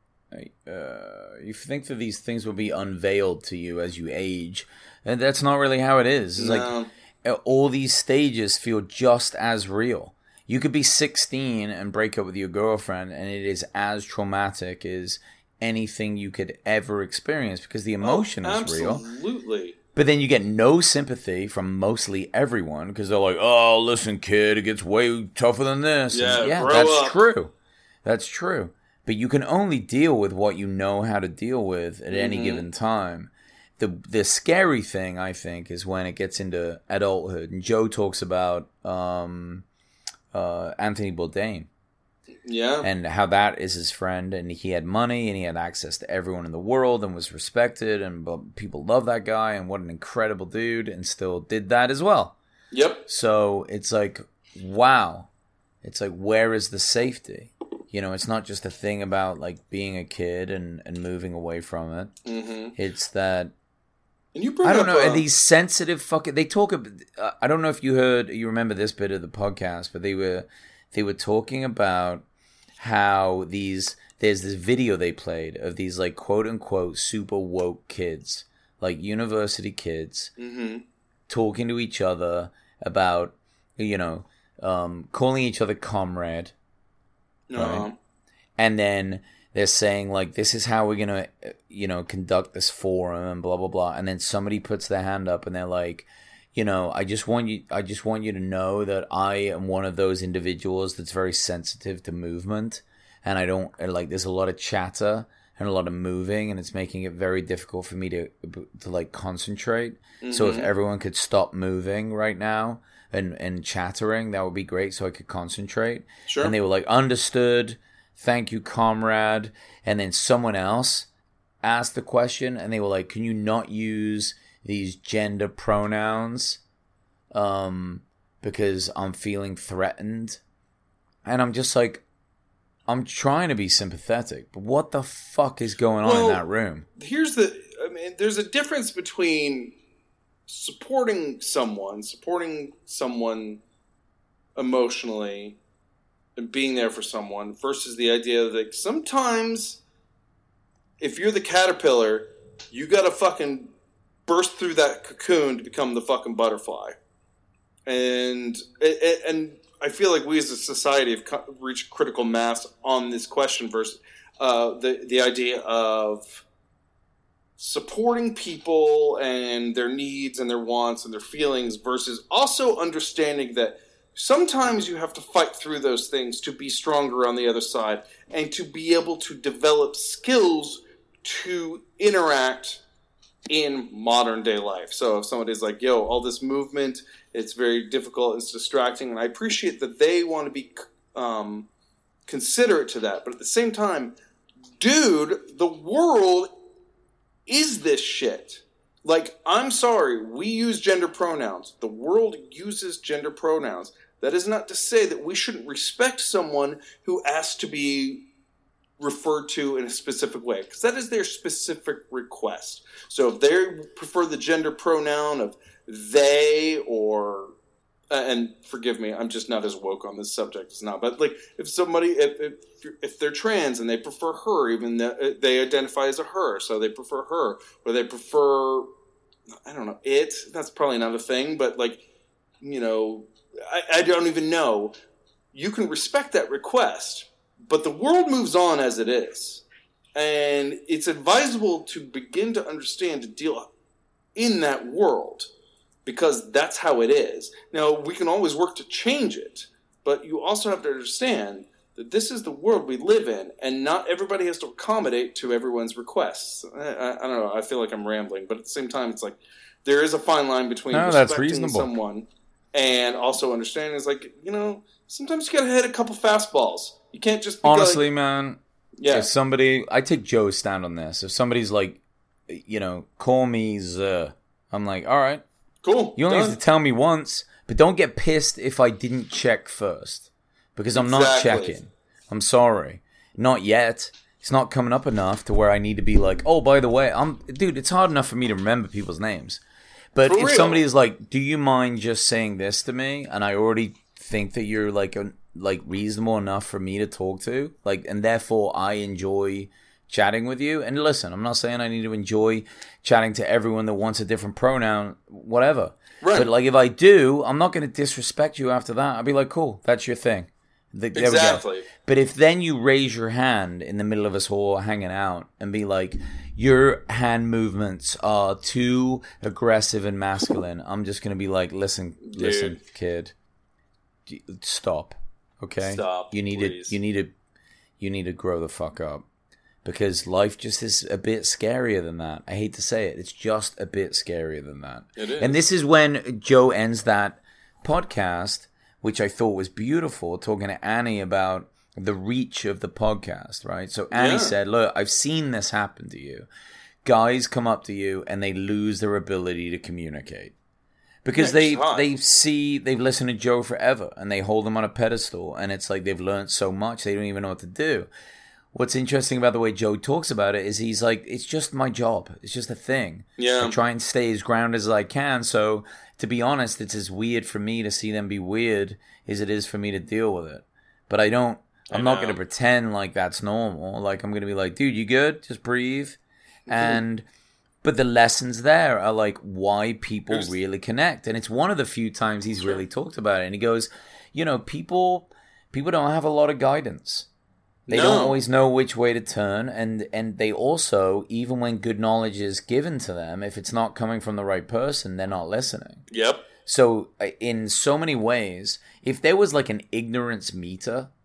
uh, you think that these things will be unveiled to you as you age, and that's not really how it is. It's No. like all these stages feel just as real. You could be sixteen and break up with your girlfriend, and it is as traumatic as anything you could ever experience because the emotion oh, is real. Absolutely. But then you get no sympathy from mostly everyone because they're like, "Oh, listen, kid, it gets way tougher than this." Yeah, And yeah, grow that's up. true. That's true. But you can only deal with what you know how to deal with at any Mhm. given time. The the scary thing, I think, is when it gets into adulthood. And Joe talks about um, uh, Anthony Bourdain. Yeah. And how that is his friend, and he had money, and he had access to everyone in the world, and was respected, and but people love that guy, and what an incredible dude, and still did that as well. Yep. So it's like, wow, it's like, where is the safety? You know, it's not just a thing about like being a kid and, and moving away from it. Mm-hmm. It's that And you bring I don't up, know. uh, And these sensitive fucking they talk. ab- Uh, I don't know if you heard, you remember this bit of the podcast, but they were they were talking about how these there's this video they played of these like quote unquote super woke kids, like university kids, mm-hmm. talking to each other about, you know, um, calling each other comrade, No. Right. and then they're saying like, this is how we're gonna, you know, conduct this forum and blah blah blah, and then somebody puts their hand up and they're like, you know, I just want you, I just want you to know that I am one of those individuals that's very sensitive to movement, and I don't like. There's a lot of chatter and a lot of moving, and it's making it very difficult for me to to like concentrate. Mm-hmm. So if everyone could stop moving right now and and chattering, that would be great, so I could concentrate. Sure. And they were like, understood. Thank you, comrade. And then someone else asked the question, and they were like, can you not use these gender pronouns um, because I'm feeling threatened? And I'm just like, I'm trying to be sympathetic, but what the fuck is going on well, in that room? Here's the, I mean, there's a difference between supporting someone, supporting someone emotionally, and being there for someone versus the idea that like, sometimes if you're the caterpillar, you gotta fucking burst through that cocoon to become the fucking butterfly. And and I feel like we as a society have reached critical mass on this question versus uh, the the idea of supporting people and their needs and their wants and their feelings versus also understanding that sometimes you have to fight through those things to be stronger on the other side and to be able to develop skills to interact in modern day life. So if somebody's like, yo, all this movement, it's very difficult, it's distracting, and I appreciate that they want to be um, considerate to that. But at the same time, dude, the world is this shit. Like, I'm sorry, we use gender pronouns. The world uses gender pronouns. That is not to say that we shouldn't respect someone who asks to be referred to in a specific way, because that is their specific request. So if they prefer the gender pronoun of they or, uh, and forgive me, I'm just not as woke on this subject as not, but like if somebody, if if, if they're trans and they prefer her, even though they identify as a her, so they prefer her, or they prefer, I don't know, it, that's probably not a thing, but like, you know, I, I don't even know. You can respect that request. But the world moves on as it is. And it's advisable to begin to understand, to deal in that world. Because that's how it is. Now, we can always work to change it. But you also have to understand that this is the world we live in. And not everybody has to accommodate to everyone's requests. I, I, I don't know. I feel like I'm rambling. But at the same time, it's like there is a fine line between no, respecting someone and also understanding. It's like, you know, sometimes you got to hit a couple fastballs. You can't just be honestly, like, man. Yeah. If somebody, I take Joe's stand on this. If somebody's like, you know, call me Z, I'm like, all right, cool. You only done. have to tell me once, but don't get pissed if I didn't check first, because I'm exactly. not checking. I'm sorry, not yet. It's not coming up enough to where I need to be like, oh, by the way, I'm, dude. It's hard enough for me to remember people's names, but For if real. somebody is like, do you mind just saying this to me, and I already think that you're like a like reasonable enough for me to talk to, like, and therefore I enjoy chatting with you. And listen, I'm not saying I need to enjoy chatting to everyone that wants a different pronoun, whatever. Right. But like, if I do, I'm not going to disrespect you after that. I'll be like, cool, that's your thing. The, there exactly. we go. But if then you raise your hand in the middle of us all hanging out and be like, your hand movements are too aggressive and masculine, I'm just going to be like, listen, Dude. listen, kid, stop. Okay, Stop, you need please. to, you need to, you need to grow the fuck up, because life just is a bit scarier than that. I hate to say it, it's just a bit scarier than that. It is. And this is when Joe ends that podcast, which I thought was beautiful, talking to Annie about the reach of the podcast, right? So Annie Yeah. said, look, I've seen this happen to you. Guys come up to you and they lose their ability to communicate. Because Yeah, they it's hard. they see, they've listened to Joe forever, and they hold him on a pedestal, and it's like they've learned so much, they don't even know what to do. What's interesting about the way Joe talks about it is he's like, it's just my job. It's just a thing. Yeah. I try and stay as grounded as I can. So, to be honest, it's as weird for me to see them be weird as it is for me to deal with it. But I don't, I'm I not know. going to pretend like that's normal. Like, I'm going to be like, dude, you good? Just breathe. And... But the lessons there are like why people Here's- really connect. And it's one of the few times he's really talked about it. And he goes, you know, people people don't have a lot of guidance. They No. don't always know which way to turn. And, and they also, even when good knowledge is given to them, if it's not coming from the right person, they're not listening. Yep. So uh, in so many ways, if there was like an ignorance meter,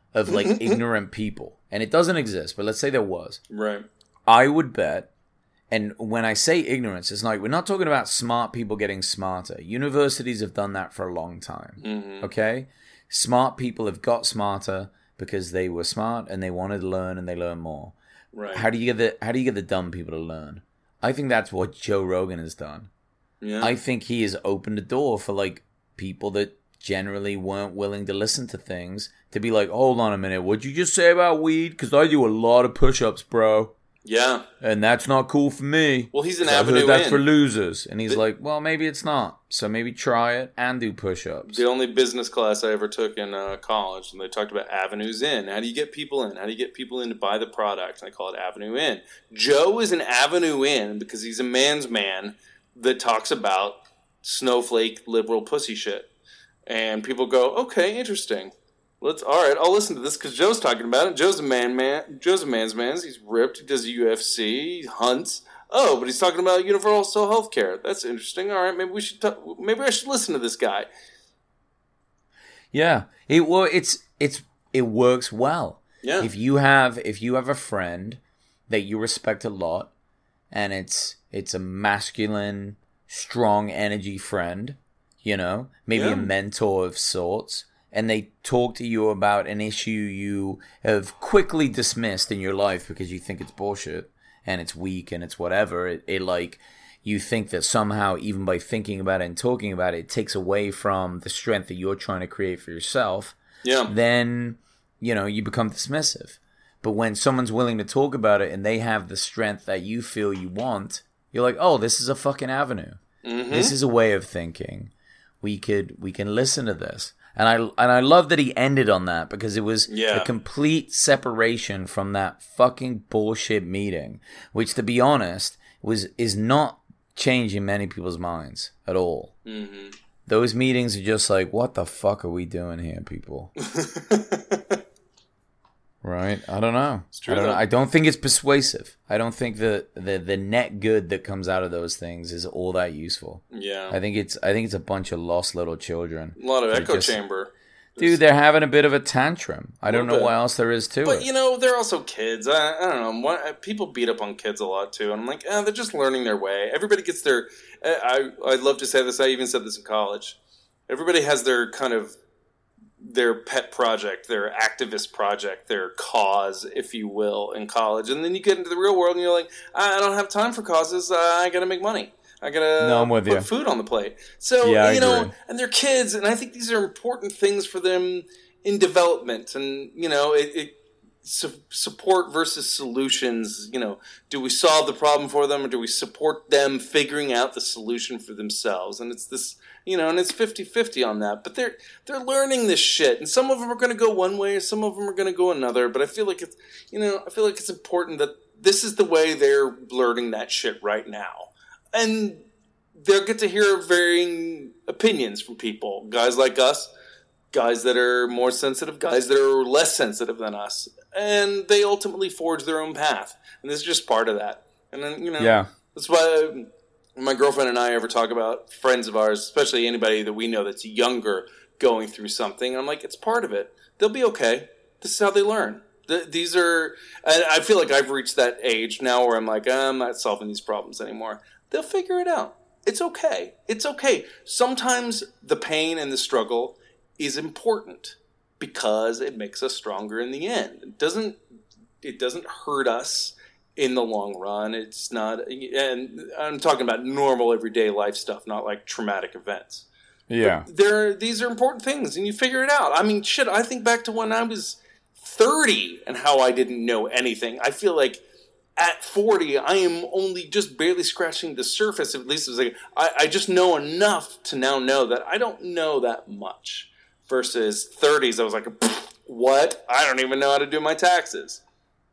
of like ignorant people, and it doesn't exist, but let's say there was. Right. I would bet, and when I say ignorance, it's like we're not talking about smart people getting smarter. Universities have done that for a long time. Mm-hmm. Okay? Smart people have got smarter because they were smart and they wanted to learn and they learn more. Right. How do you get the how do you get the dumb people to learn? I think that's what Joe Rogan has done. Yeah. I think he has opened a door for like people that generally weren't willing to listen to things to be like, hold on a minute, what'd you just say about weed? Because I do a lot of push-ups, bro. Yeah. And that's not cool for me. Well, he's an I've avenue heard that's in. for losers. And he's The- like, well, maybe it's not. So maybe try it and do push-ups. The only business class I ever took in uh, college, and they talked about avenues in. How do you get people in? How do you get people in to buy the product? And I call it avenue in. Joe is an avenue in because he's a man's man that talks about snowflake liberal pussy shit. And people go, okay, interesting. Let's all right. I'll listen to this because Joe's talking about it. Joe's a man, man. Joe's a man's man. He's ripped. He does U F C. He hunts. Oh, but he's talking about universal health care. That's interesting. All right, maybe we should. Talk, maybe I should listen to this guy. Yeah, it well, it's it's it works well. Yeah. If you have if you have a friend that you respect a lot, and it's it's a masculine, strong energy friend, you know, maybe Yeah. a mentor of sorts, and they talk to you about an issue you have quickly dismissed in your life because you think it's bullshit and it's weak and it's whatever. It, it like you think that somehow, even by thinking about it and talking about it, it takes away from the strength that you're trying to create for yourself. Yeah. Then, you know, you become dismissive. But when someone's willing to talk about it and they have the strength that you feel you want, you're like, oh, this is a fucking avenue. Mm-hmm. This is a way of thinking. We could we can listen to this. And I and I love that he ended on that because it was Yeah. a complete separation from that fucking bullshit meeting, which, to be honest, was is not changing many people's minds at all. Mm-hmm. Those meetings are just like, what the fuck are we doing here, people? Right? I don't know. It's true, I don't know. though. I don't think it's persuasive. I don't think that the the net good that comes out of those things is all that useful. Yeah. I think it's I think it's a bunch of lost little children. A lot of They're echo just- chamber. Dude, they're having a bit of a tantrum. I don't know Little what bit. else there is to But, it. you know, they're also kids. I, I don't know. What, people beat up on kids a lot, too. And I'm like, eh, they're just learning their way. Everybody gets their... I, I'd love to say this. I even said this in college. Everybody has their kind of... their pet project, their activist project, their cause, if you will, in college. And then you get into the real world and you're like, I I don't have time for causes. Uh, I got to make money. I got to No, I'm with put you. food on the plate. So, Yeah, I you know, agree. and they're kids. And I think these are important things for them in development. And, you know, it, it su- support versus solutions. You know, do we solve the problem for them or do we support them figuring out the solution for themselves? And it's this... You know, and it's fifty-fifty on that. But they're they're learning this shit. And some of them are going to go one way, some of them are going to go another. But I feel like it's, you know, I feel like it's important that this is the way they're learning that shit right now. And they'll get to hear varying opinions from people. Guys like us, guys that are more sensitive, guys that are less sensitive than us. And they ultimately forge their own path. And this is just part of that. And then, you know, Yeah. that's why... my girlfriend and I ever talk about friends of ours, especially anybody that we know that's younger going through something. I'm like, it's part of it. They'll be okay. This is how they learn. Th- these are, and I feel like I've reached that age now where I'm like, I'm not solving these problems anymore. They'll figure it out. It's okay. It's okay. Sometimes the pain and the struggle is important because it makes us stronger in the end. It doesn't, it doesn't hurt us in the long run. It's not, and I'm talking about normal everyday life stuff, not like traumatic events. Yeah. There, these are important things, and you figure it out. I mean, shit, I think back to when I was thirty and how I didn't know anything. I feel like at forty, I am only just barely scratching the surface. At least it was like, I, I just know enough to now know that I don't know that much. Versus thirties, I was like, what? I don't even know how to do my taxes.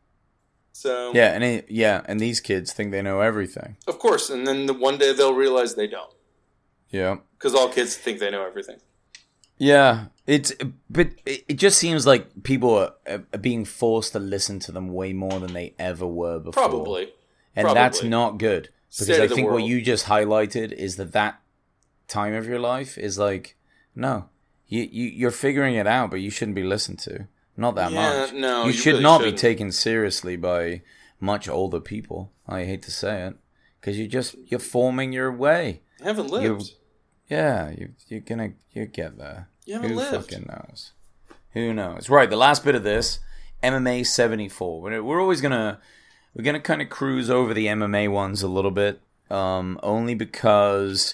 So Yeah, and it, yeah, and these kids think they know everything. of course, and then the one day they'll realize they don't, Yeah. because all kids think they know everything. Yeah, it's but it it just seems like people are, are being forced to listen to them way more than they ever were before. Probably, and Probably. that's not good because State I of the think what world. you just highlighted is that that time of your life is like no, you you you're figuring it out, but you shouldn't be listened to. Not that Yeah, much. no, you, you should really not shouldn't. be taken seriously by much older people. I hate to say it, because you just you're forming your way. You haven't lived. You, yeah, you, you're gonna you get there. You haven't Who lived. fucking knows? Who knows? Right, the last bit of this, M M A seventy-four. We're, we're always gonna we're gonna kind of cruise over the M M A ones a little bit, um, only because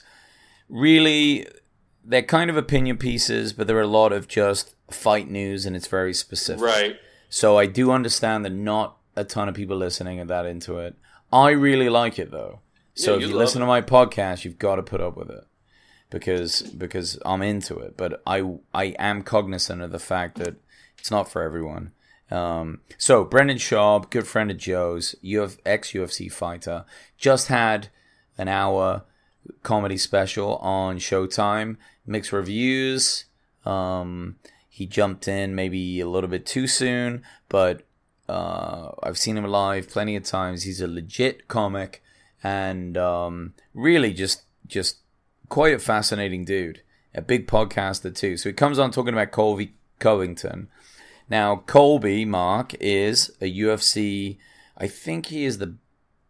really they're kind of opinion pieces, but there are a lot of just fight news, and it's very specific. Right. So I do understand that not a ton of people listening are that into it. I really like it though. So Yeah, if you you love listen it. to my podcast, you've got to put up with it because because I'm into it. But I I am cognizant of the fact that it's not for everyone. Um, so Brendan Schaub, good friend of Joe's, Uf- ex-U F C fighter, just had an hour comedy special on Showtime. Mixed reviews. Um, he jumped in maybe a little bit too soon, but uh, I've seen him live plenty of times. He's a legit comic and um, really just just quite a fascinating dude. A big podcaster too. So he comes on talking about Colby Covington. Now, Colby, Mark, is a U F C, I think he is the,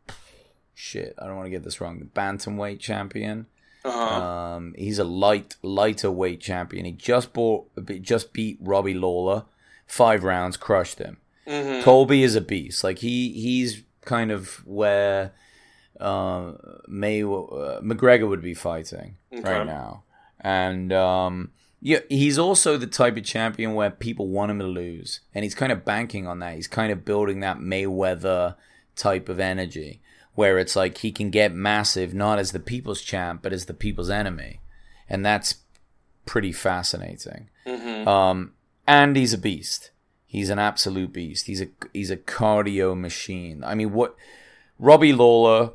shit, I don't want to get this wrong, the bantamweight champion. Uh-huh. Um, he's a light, lighter weight champion. He just bought, just beat Robbie Lawler, five rounds, crushed him. Mm-hmm. Colby is a beast. Like he, he's kind of where uh, May uh, McGregor would be fighting Okay. right now, and um, yeah, he's also the type of champion where people want him to lose, and he's kind of banking on that. He's kind of building that Mayweather type of energy, where it's like he can get massive, not as the people's champ, but as the people's enemy. And that's pretty fascinating. Mm-hmm. Um, and he's a beast. He's an absolute beast. He's a he's a cardio machine. I mean, what Robbie Lawler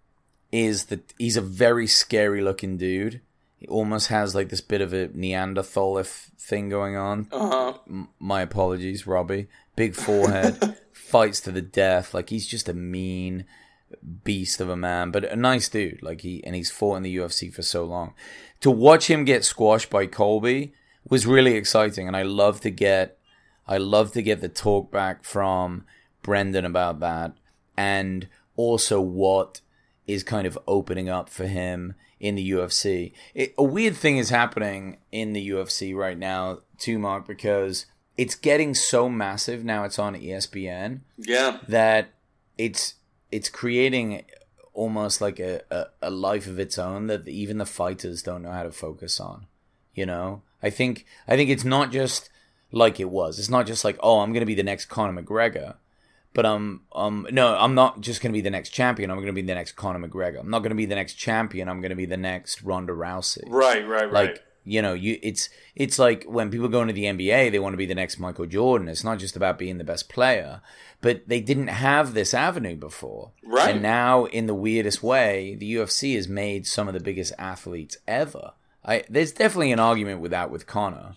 is the he's a very scary looking dude. He almost has like this bit of a Neanderthal thing going on. Uh-huh. M- my apologies, Robbie. Big forehead, fights to the death. Like he's just a mean beast of a man, but a nice dude. Like he and he's fought in the U F C for so long. To watch him get squashed by Colby was really exciting, and I love to get, I love to get the talk back from Brendan about that, and also what is kind of opening up for him in the U F C. It, a weird thing is happening in the U F C right now, too, Mark, because it's getting so massive now. It's on E S P N. Yeah. That it's it's creating almost like a, a, a life of its own that even the fighters don't know how to focus on. You know, I think I think it's not just like it was. It's not just like, oh, I'm going to be the next Conor McGregor. But um, um, no, I'm not just going to be the next champion. I'm going to be the next Conor McGregor. I'm not going to be the next champion. I'm going to be the next Ronda Rousey. Right, right, right. Like, you know, you it's it's like when people go into the N B A, they want to be the next Michael Jordan. It's not just about being the best player, but they didn't have this avenue before. Right. And now, in the weirdest way, the U F C has made some of the biggest athletes ever. I there's definitely an argument with that with Conor.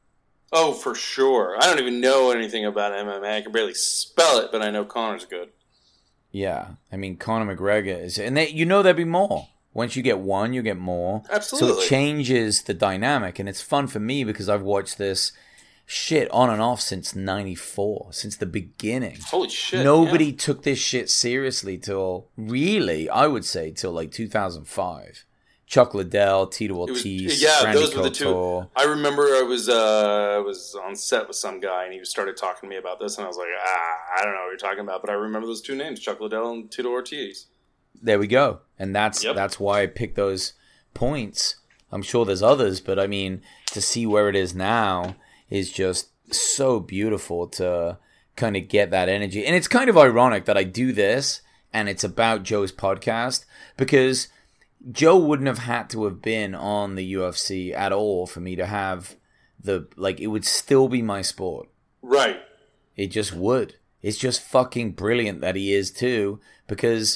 Oh, for sure. I don't even know anything about M M A. I can barely spell it, but I know Connor's good. Yeah, I mean Conor McGregor is, and they, you know there'll be more. Once you get one, you get more. Absolutely. So it changes the dynamic, and it's fun for me because I've watched this shit on and off since ninety-four, since the beginning. Holy shit. Nobody yeah. took this shit seriously till, really, I would say, till like two thousand five. Chuck Liddell, Tito It was- Ortiz, yeah, Randy those were the Couture. two. I remember I was uh, I was on set with some guy, and he started talking to me about this, and I was like, ah, I don't know what you're talking about, but I remember those two names, Chuck Liddell and Tito Ortiz. There we go. And that's Yep. that's why I picked those points. I'm sure there's others, but I mean, to see where it is now is just so beautiful to kind of get that energy. And it's kind of ironic that I do this and it's about Joe's podcast, because Joe wouldn't have had to have been on the U F C at all for me to have the, like, it would still be my sport. Right. It just would. It's just fucking brilliant that he is too, because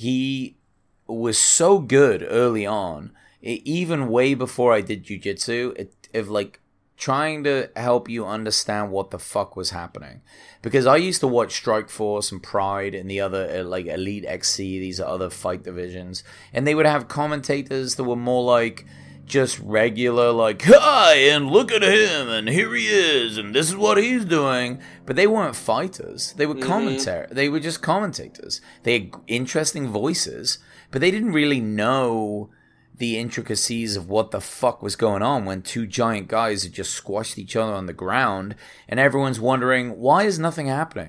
he was so good early on, it, even way before I did jiu-jitsu, it, of like trying to help you understand what the fuck was happening. Because I used to watch Strikeforce and Pride and the other, uh, like Elite X C, these other fight divisions, and they would have commentators that were more like, just regular, like, hi, and look at him, and here he is, and this is what he's doing. But they weren't fighters. They were commentators. Mm-hmm. They were just commentators. They had interesting voices, but they didn't really know the intricacies of what the fuck was going on when two giant guys had just squashed each other on the ground, and everyone's wondering, why is nothing happening?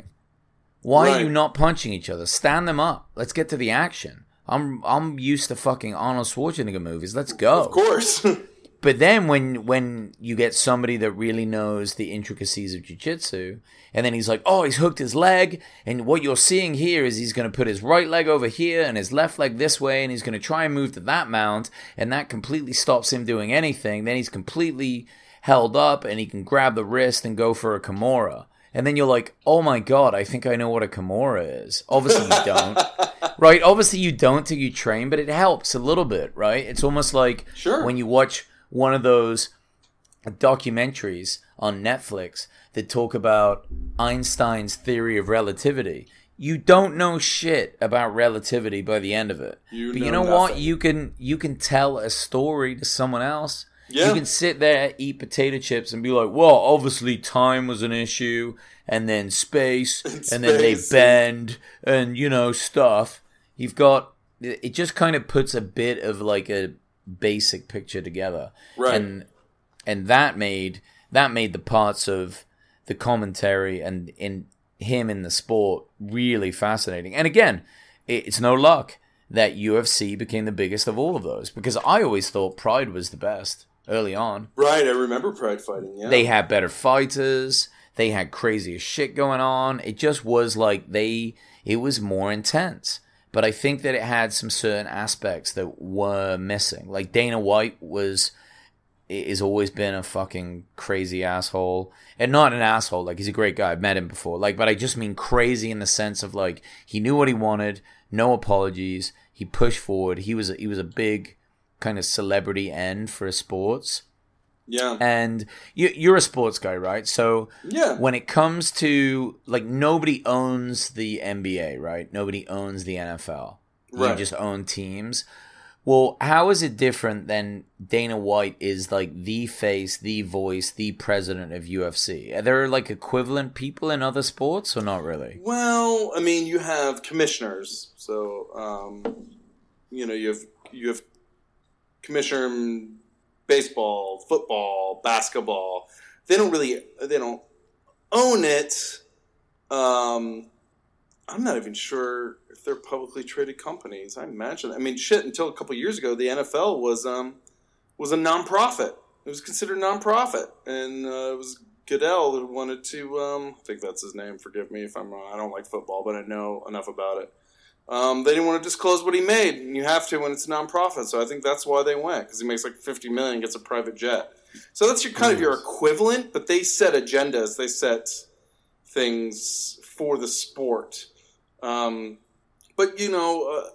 Why right. are you not punching each other? Stand them up. Let's get to the action. I'm I'm used to fucking Arnold Schwarzenegger movies. Let's go. Of course. But then when when you get somebody that really knows the intricacies of jiu-jitsu, and then he's like, oh, he's hooked his leg, and what you're seeing here is he's going to put his right leg over here and his left leg this way, and he's going to try and move to that mount, and that completely stops him doing anything. Then he's completely held up, and he can grab the wrist and go for a Kimura. And then you're like, oh my god, I think I know what a Kimura is. Obviously you don't. Right? Obviously you don't till you train, but it helps a little bit, right? It's almost like sure. when you watch one of those documentaries on Netflix that talk about Einstein's theory of relativity. You don't know shit about relativity by the end of it. You but know you know nothing. what? You can you can tell a story to someone else. Yeah. You can sit there, eat potato chips, and be like, well, obviously time was an issue, and then space, and, and then they space. bend, and, you know, stuff. You've got, it just kind of puts a bit of, like, a basic picture together. Right. And and that made, that made the parts of the commentary and in him in the sport really fascinating. And again, it, it's no luck that U F C became the biggest of all of those, because I always thought Pride was the best early on. Right, I remember Pride fighting, yeah. They had better fighters. They had crazier shit going on. It just was like they, it was more intense. But I think that it had some certain aspects that were missing. Like Dana White was, has always been a fucking crazy asshole. And not an asshole, like he's a great guy. I've met him before. Like, but I just mean crazy in the sense of like, he knew what he wanted, no apologies. He pushed forward. He was, he was a big kind of celebrity end for sports. Yeah. And you, you're a sports guy, right? So yeah. when it comes to, like, nobody owns the N B A, right? Nobody owns the N F L. Right. You just own teams. Well, how is it different than Dana White is, like, the face, the voice, the president of U F C? Are there, like, equivalent people in other sports or not really? Well, I mean, you have commissioners. So, um, you know, you have you have commissioner in baseball, football, basketball. They don't really, they don't own it. Um, I'm not even sure if they're publicly traded companies. I imagine. I mean, shit. Until a couple of years ago, the N F L was um was a nonprofit. It was considered nonprofit, and uh, it was Goodell who wanted to. Um, I think that's his name. Forgive me if I'm wrong. I don't like football, but I know enough about it. Um, they didn't want to disclose what he made, and you have to when it's a nonprofit. So I think that's why they went, because he makes like fifty million, gets a private jet. So that's your kind of your equivalent, but they set agendas. They set things for the sport. Um, but you know, uh,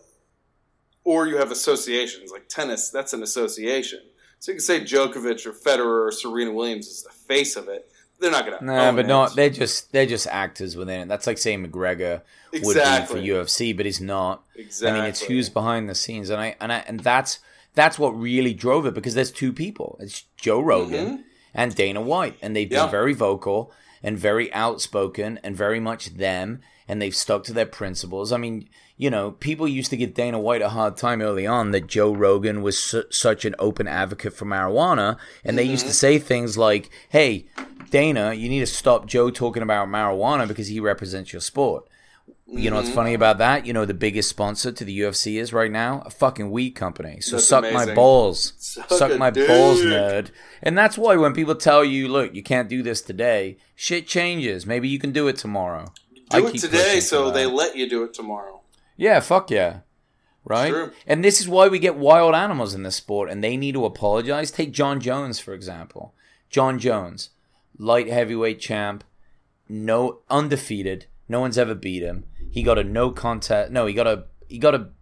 or you have associations like tennis. That's an association. So you can say Djokovic or Federer or Serena Williams is the face of it. They're not going to. Nah, but no, they're just they're just actors within it. That's like saying McGregor exactly. would be for U F C, but he's not. Exactly. I mean, it's who's behind the scenes, and I and I and that's that's what really drove it, because there's two people. It's Joe Rogan mm-hmm. and Dana White, and they've been yeah. very vocal and very outspoken and very much them, and they've stuck to their principles. I mean, you know, people used to give Dana White a hard time early on that Joe Rogan was su- such an open advocate for marijuana, and they mm-hmm. used to say things like, hey, Dana, you need to stop Joe talking about marijuana because he represents your sport. Mm-hmm. You know what's funny about that? You know the biggest sponsor to the U F C is right now? A fucking weed company. So that's suck amazing. my balls. Suck, suck my dude. balls, nerd. And that's why when people tell you, look, you can't do this today, shit changes. Maybe you can do it tomorrow. Do I it today so that. they let you do it tomorrow. Yeah, fuck yeah. Right? True. And this is why we get wild animals in this sport, and they need to apologize. Take John Jones, for example. John Jones, light heavyweight champ, no undefeated. No one's ever beat him. He got a no contest. No, he got a he got a,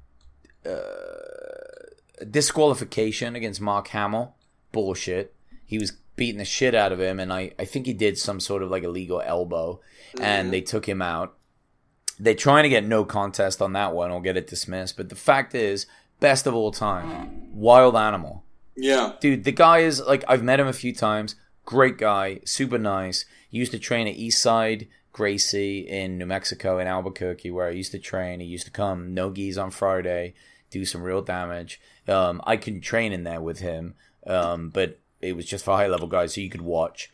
uh, a disqualification against Mark Hamill. Bullshit. He was beating the shit out of him, and I, I think he did some sort of like illegal elbow, mm-hmm. and they took him out. They're trying to get no contest on that one or get it dismissed. But the fact is, best of all time, wild animal. Yeah. Dude, the guy is, like, I've met him a few times. Great guy. Super nice. He used to train at Eastside Gracie in New Mexico, in Albuquerque, where I used to train. He used to come, no geese on Friday, do some real damage. Um, I couldn't train in there with him, um, but it was just for high-level guys, so you could watch.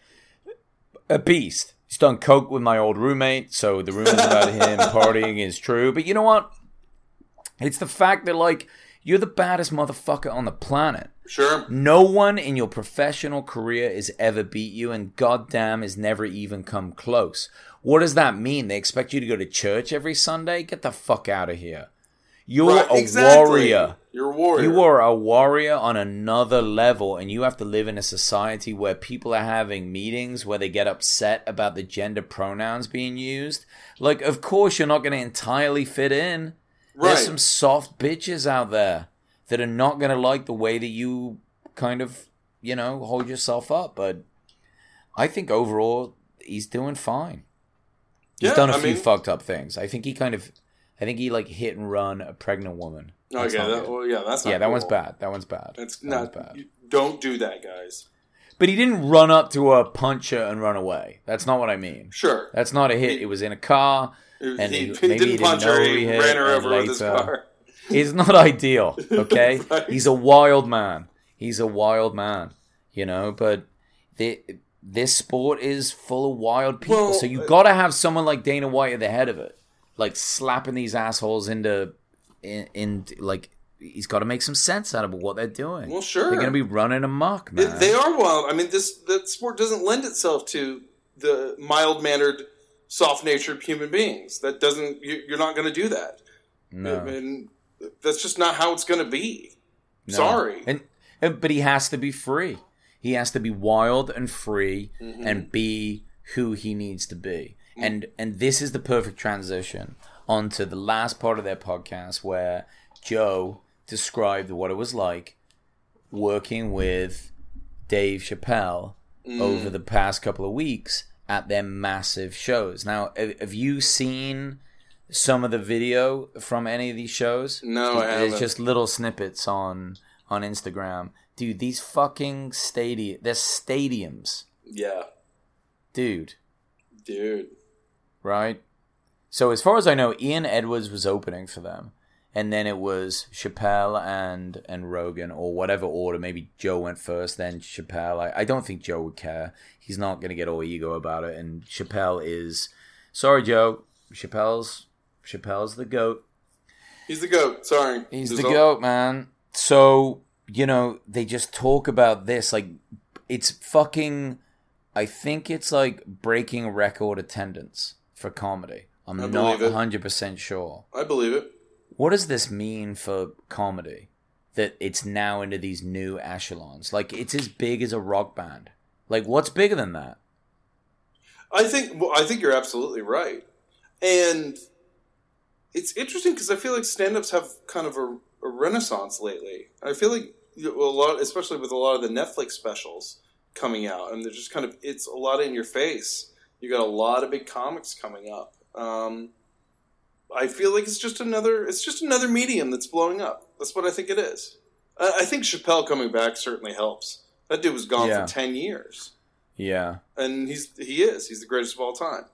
A beast. He's done coke with my old roommate, so the rumors about him partying is true. But you know what? It's the fact that, like, you're the baddest motherfucker on the planet. Sure. No one in your professional career has ever beat you, and goddamn has never even come close. What does that mean? They expect you to go to church every Sunday? Get the fuck out of here. You're right, a exactly. warrior. You're a warrior. You are a warrior on another level, and you have to live in a society where people are having meetings where they get upset about the gender pronouns being used. Like, of course you're not going to entirely fit in. Right. There's some soft bitches out there that are not going to like the way that you kind of, you know, hold yourself up. But I think overall, he's doing fine. He's yeah, done a I few mean, fucked up things. I think he kind of, I think he like hit and run a pregnant woman. Oh, That's yeah, not that, good. well, yeah, that's not Yeah, that cool. one's bad. That one's bad. That's that not one's bad. You, don't do that, guys. But he didn't run up to her, punch her, and run away. That's not what I mean. Sure. That's not a hit. He- it was in a car, He, and he, he, he maybe didn't he punch didn't her. know He he hit, ran her and over with his later- car. It's not ideal, okay? Right. He's a wild man. He's a wild man, you know, but the, this sport is full of wild people. Well, so you got to have someone like Dana White at the head of it, like slapping these assholes into, in, in like, he's got to make some sense out of what they're doing. Well, sure. They're going to be running amok, They, man. they are wild. I mean, this that sport doesn't lend itself to the mild-mannered, soft-natured human beings. That doesn't. You, you're not going to do that. No. I mean, that's just not how it's going to be. No. Sorry. And, and but he has to be free. He has to be wild and free Mm-hmm. and be who he needs to be. And and this is the perfect transition onto the last part of their podcast where Joe described what it was like working with Dave Chappelle Mm. over the past couple of weeks at their massive shows. Now, have have you seen some of the video from any of these shows? No, I haven't. It's just little snippets on on Instagram. Dude, these fucking stadium, they're stadiums. Yeah, Dude, dude. right? So as far as I know, Ian Edwards was opening for them. And then it was Chappelle and, and Rogan, or whatever order. Maybe Joe went first, then Chappelle. I, I don't think Joe would care. He's not going to get all ego about it. And Chappelle is... Sorry, Joe. Chappelle's Chappelle's the GOAT. He's the GOAT. Sorry. He's There's the all- GOAT, man. So, you know, they just talk about this. Like, it's fucking... I think it's like breaking record attendance for comedy. I'm I not believe it. one hundred percent sure. I believe it. What does this mean for comedy? That it's now into these new echelons. Like, it's as big as a rock band. Like, what's bigger than that? I think. Well, I think you're absolutely right, and it's interesting because I feel like stand-ups have kind of a, a renaissance lately. I feel like you know, a lot, especially with a lot of the Netflix specials coming out, and they're just kind of it's a lot in your face. You got a lot of big comics coming up. Um, I feel like it's just another it's just another medium that's blowing up. That's what I think it is. I, I think Chappelle coming back certainly helps. That dude was gone Yeah. for ten years. Yeah. And he's he is he's the greatest of all time,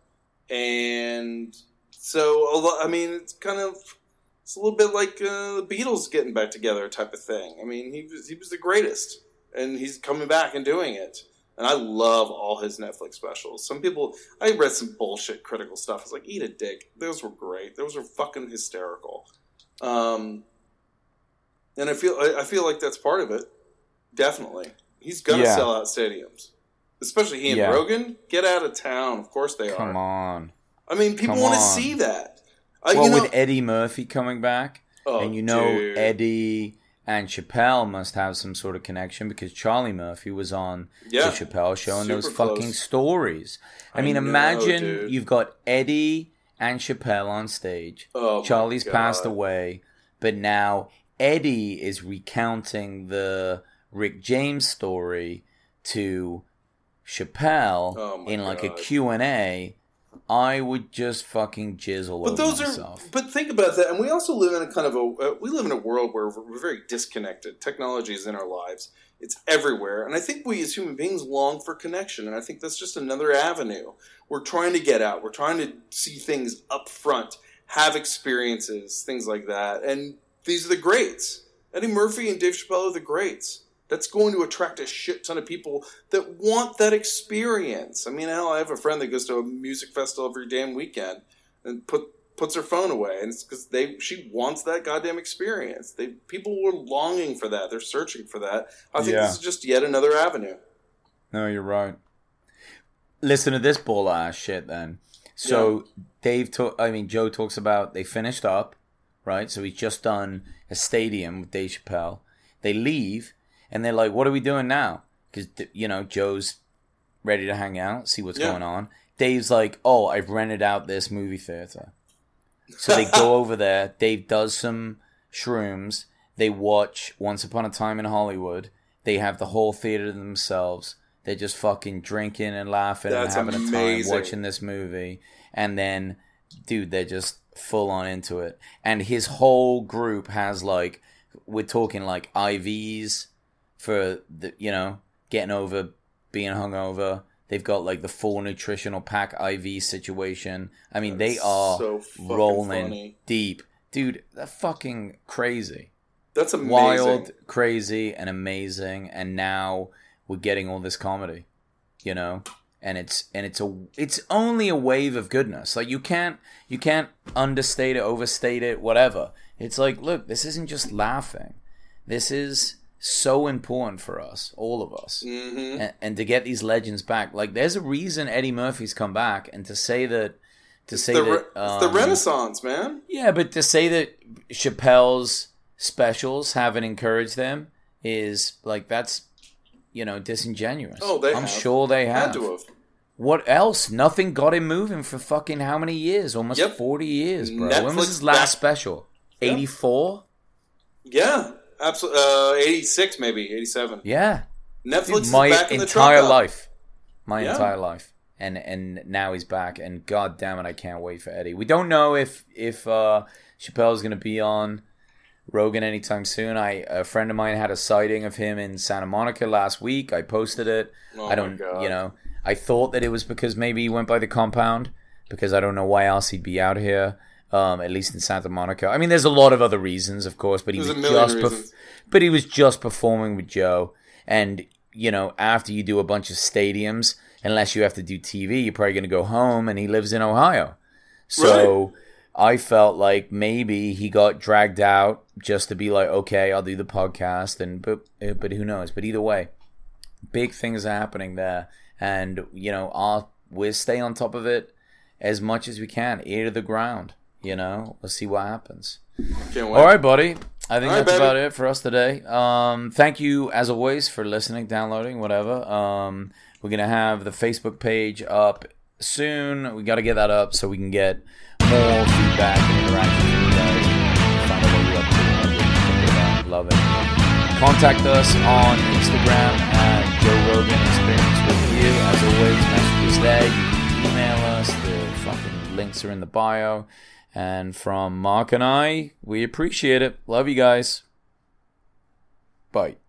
and so a lo- I mean it's kind of it's a little bit like uh, the Beatles getting back together type of thing. I mean he was he was the greatest, and he's coming back and doing it. And I love all his Netflix specials. Some people I read some bullshit critical stuff. It's like eat a dick. Those were great. Those were fucking hysterical. Um, and I feel I, I feel like that's part of it. Definitely, he's gonna Yeah. sell out stadiums. Especially he and Yeah. Rogan, get out of town. Of course they Come are. on. I mean, people Come want to on. see that. I, Well, you know, with Eddie Murphy coming back, oh, and you know dude. Eddie and Chappelle must have some sort of connection because Charlie Murphy was on Yeah. the Chappelle show and those Super fucking close. stories. I, I mean, know, imagine dude. you've got Eddie and Chappelle on stage. Oh, my Charlie's God. passed away, but now Eddie is recounting the Rick James story to Chappelle Oh, my in like a God. Q and A. I would just fucking jizzle But over those myself. are. But think about that, and we also live in a kind of a. Uh, we live in a world where we're very disconnected. Technology is in our lives, It's everywhere. And I think we as human beings long for connection. And I think that's just another avenue. We're trying to get out. We're trying to see things up front, have experiences, things like that. And these are the greats. Eddie Murphy and Dave Chappelle are the greats. That's going to attract a shit ton of people that want that experience. I mean, hell, I have a friend that goes to a music festival every damn weekend and put puts her phone away, and it's because they she wants that goddamn experience. They people were longing for that. They're searching for that. I think yeah. this is just yet another avenue. No, you're right. Listen to this bull ass shit then. So yeah. Dave, ta- I mean Joe talks about they finished up, right? So he's just done a stadium with Dave Chappelle. They leave, and they're like, "What are we doing now?" Because you know Joe's ready to hang out, see what's yeah. going on. Dave's like, "Oh, I've rented out this movie theater." So they go over there. Dave does some shrooms. They watch Once Upon a Time in Hollywood. They have the whole theater to themselves. They're just fucking drinking and laughing That's and having amazing. a time watching this movie. And then, dude, they're just full on into it. And his whole group has like, we're talking like I Vs for the, you know, getting over being hungover. They've got like the full nutritional pack I V situation. I mean, That's they are so rolling funny. deep. Dude, they're fucking crazy. That's amazing. Wild, crazy, and amazing. And now we're getting all this comedy, you know? And it's and it's a it's only a wave of goodness. Like you can't you can't understate it, overstate it, whatever. It's like, look, this isn't just laughing. This is so important for us, all of us, mm-hmm. and, and to get these legends back. Like, there's a reason Eddie Murphy's come back, and to say that, to it's say the, that, um, um, it's the Renaissance, man. Yeah, but to say that Chappelle's specials haven't encouraged them is like that's, you know, disingenuous. Oh, they I'm have. sure they have. Had to have. What else? Nothing got him moving for fucking how many years? Almost yep. forty years, bro. Netflix when was his last back- special? eighty-four? Yeah. Absolutely, uh, eighty-six maybe, eighty-seven. Yeah, Netflix Dude, my is back in the entire truck life, my yeah. entire life, and and now he's back, and god damn it, I can't wait for Eddie. We don't know if if uh, Chappelle's going to be on Rogan anytime soon. I a friend of mine had a sighting of him in Santa Monica last week. I posted it. Oh I don't, my God. you know, I thought that it was because maybe he went by the compound because I don't know why else he'd be out here. Um, at least in Santa Monica. I mean, there's a lot of other reasons, of course, but he There's was a million just, reasons. perf- but he was just performing with Joe. And you know, after you do a bunch of stadiums, unless you have to do T V, you're probably going to go home. And he lives in Ohio, so right. I felt like maybe he got dragged out just to be like, okay, I'll do the podcast. And but but who knows? But either way, big things are happening there, and you know, I'll we'll stay on top of it as much as we can, ear to the ground. You know, we'll see what happens. All right, buddy. I think right, that's baby. about it for us today. Um, thank you, as always, for listening, downloading, whatever. Um, we're going to have the Facebook page up soon. We got to get that up so we can get more feedback and interaction from you guys. Find out what you're up to. What you think about. Love it. Contact us on Instagram at Joe Rogan Experience with you. As always, messages there. You can email us. The fucking links are in the bio. And from Mark and I, we appreciate it. Love you guys. Bye.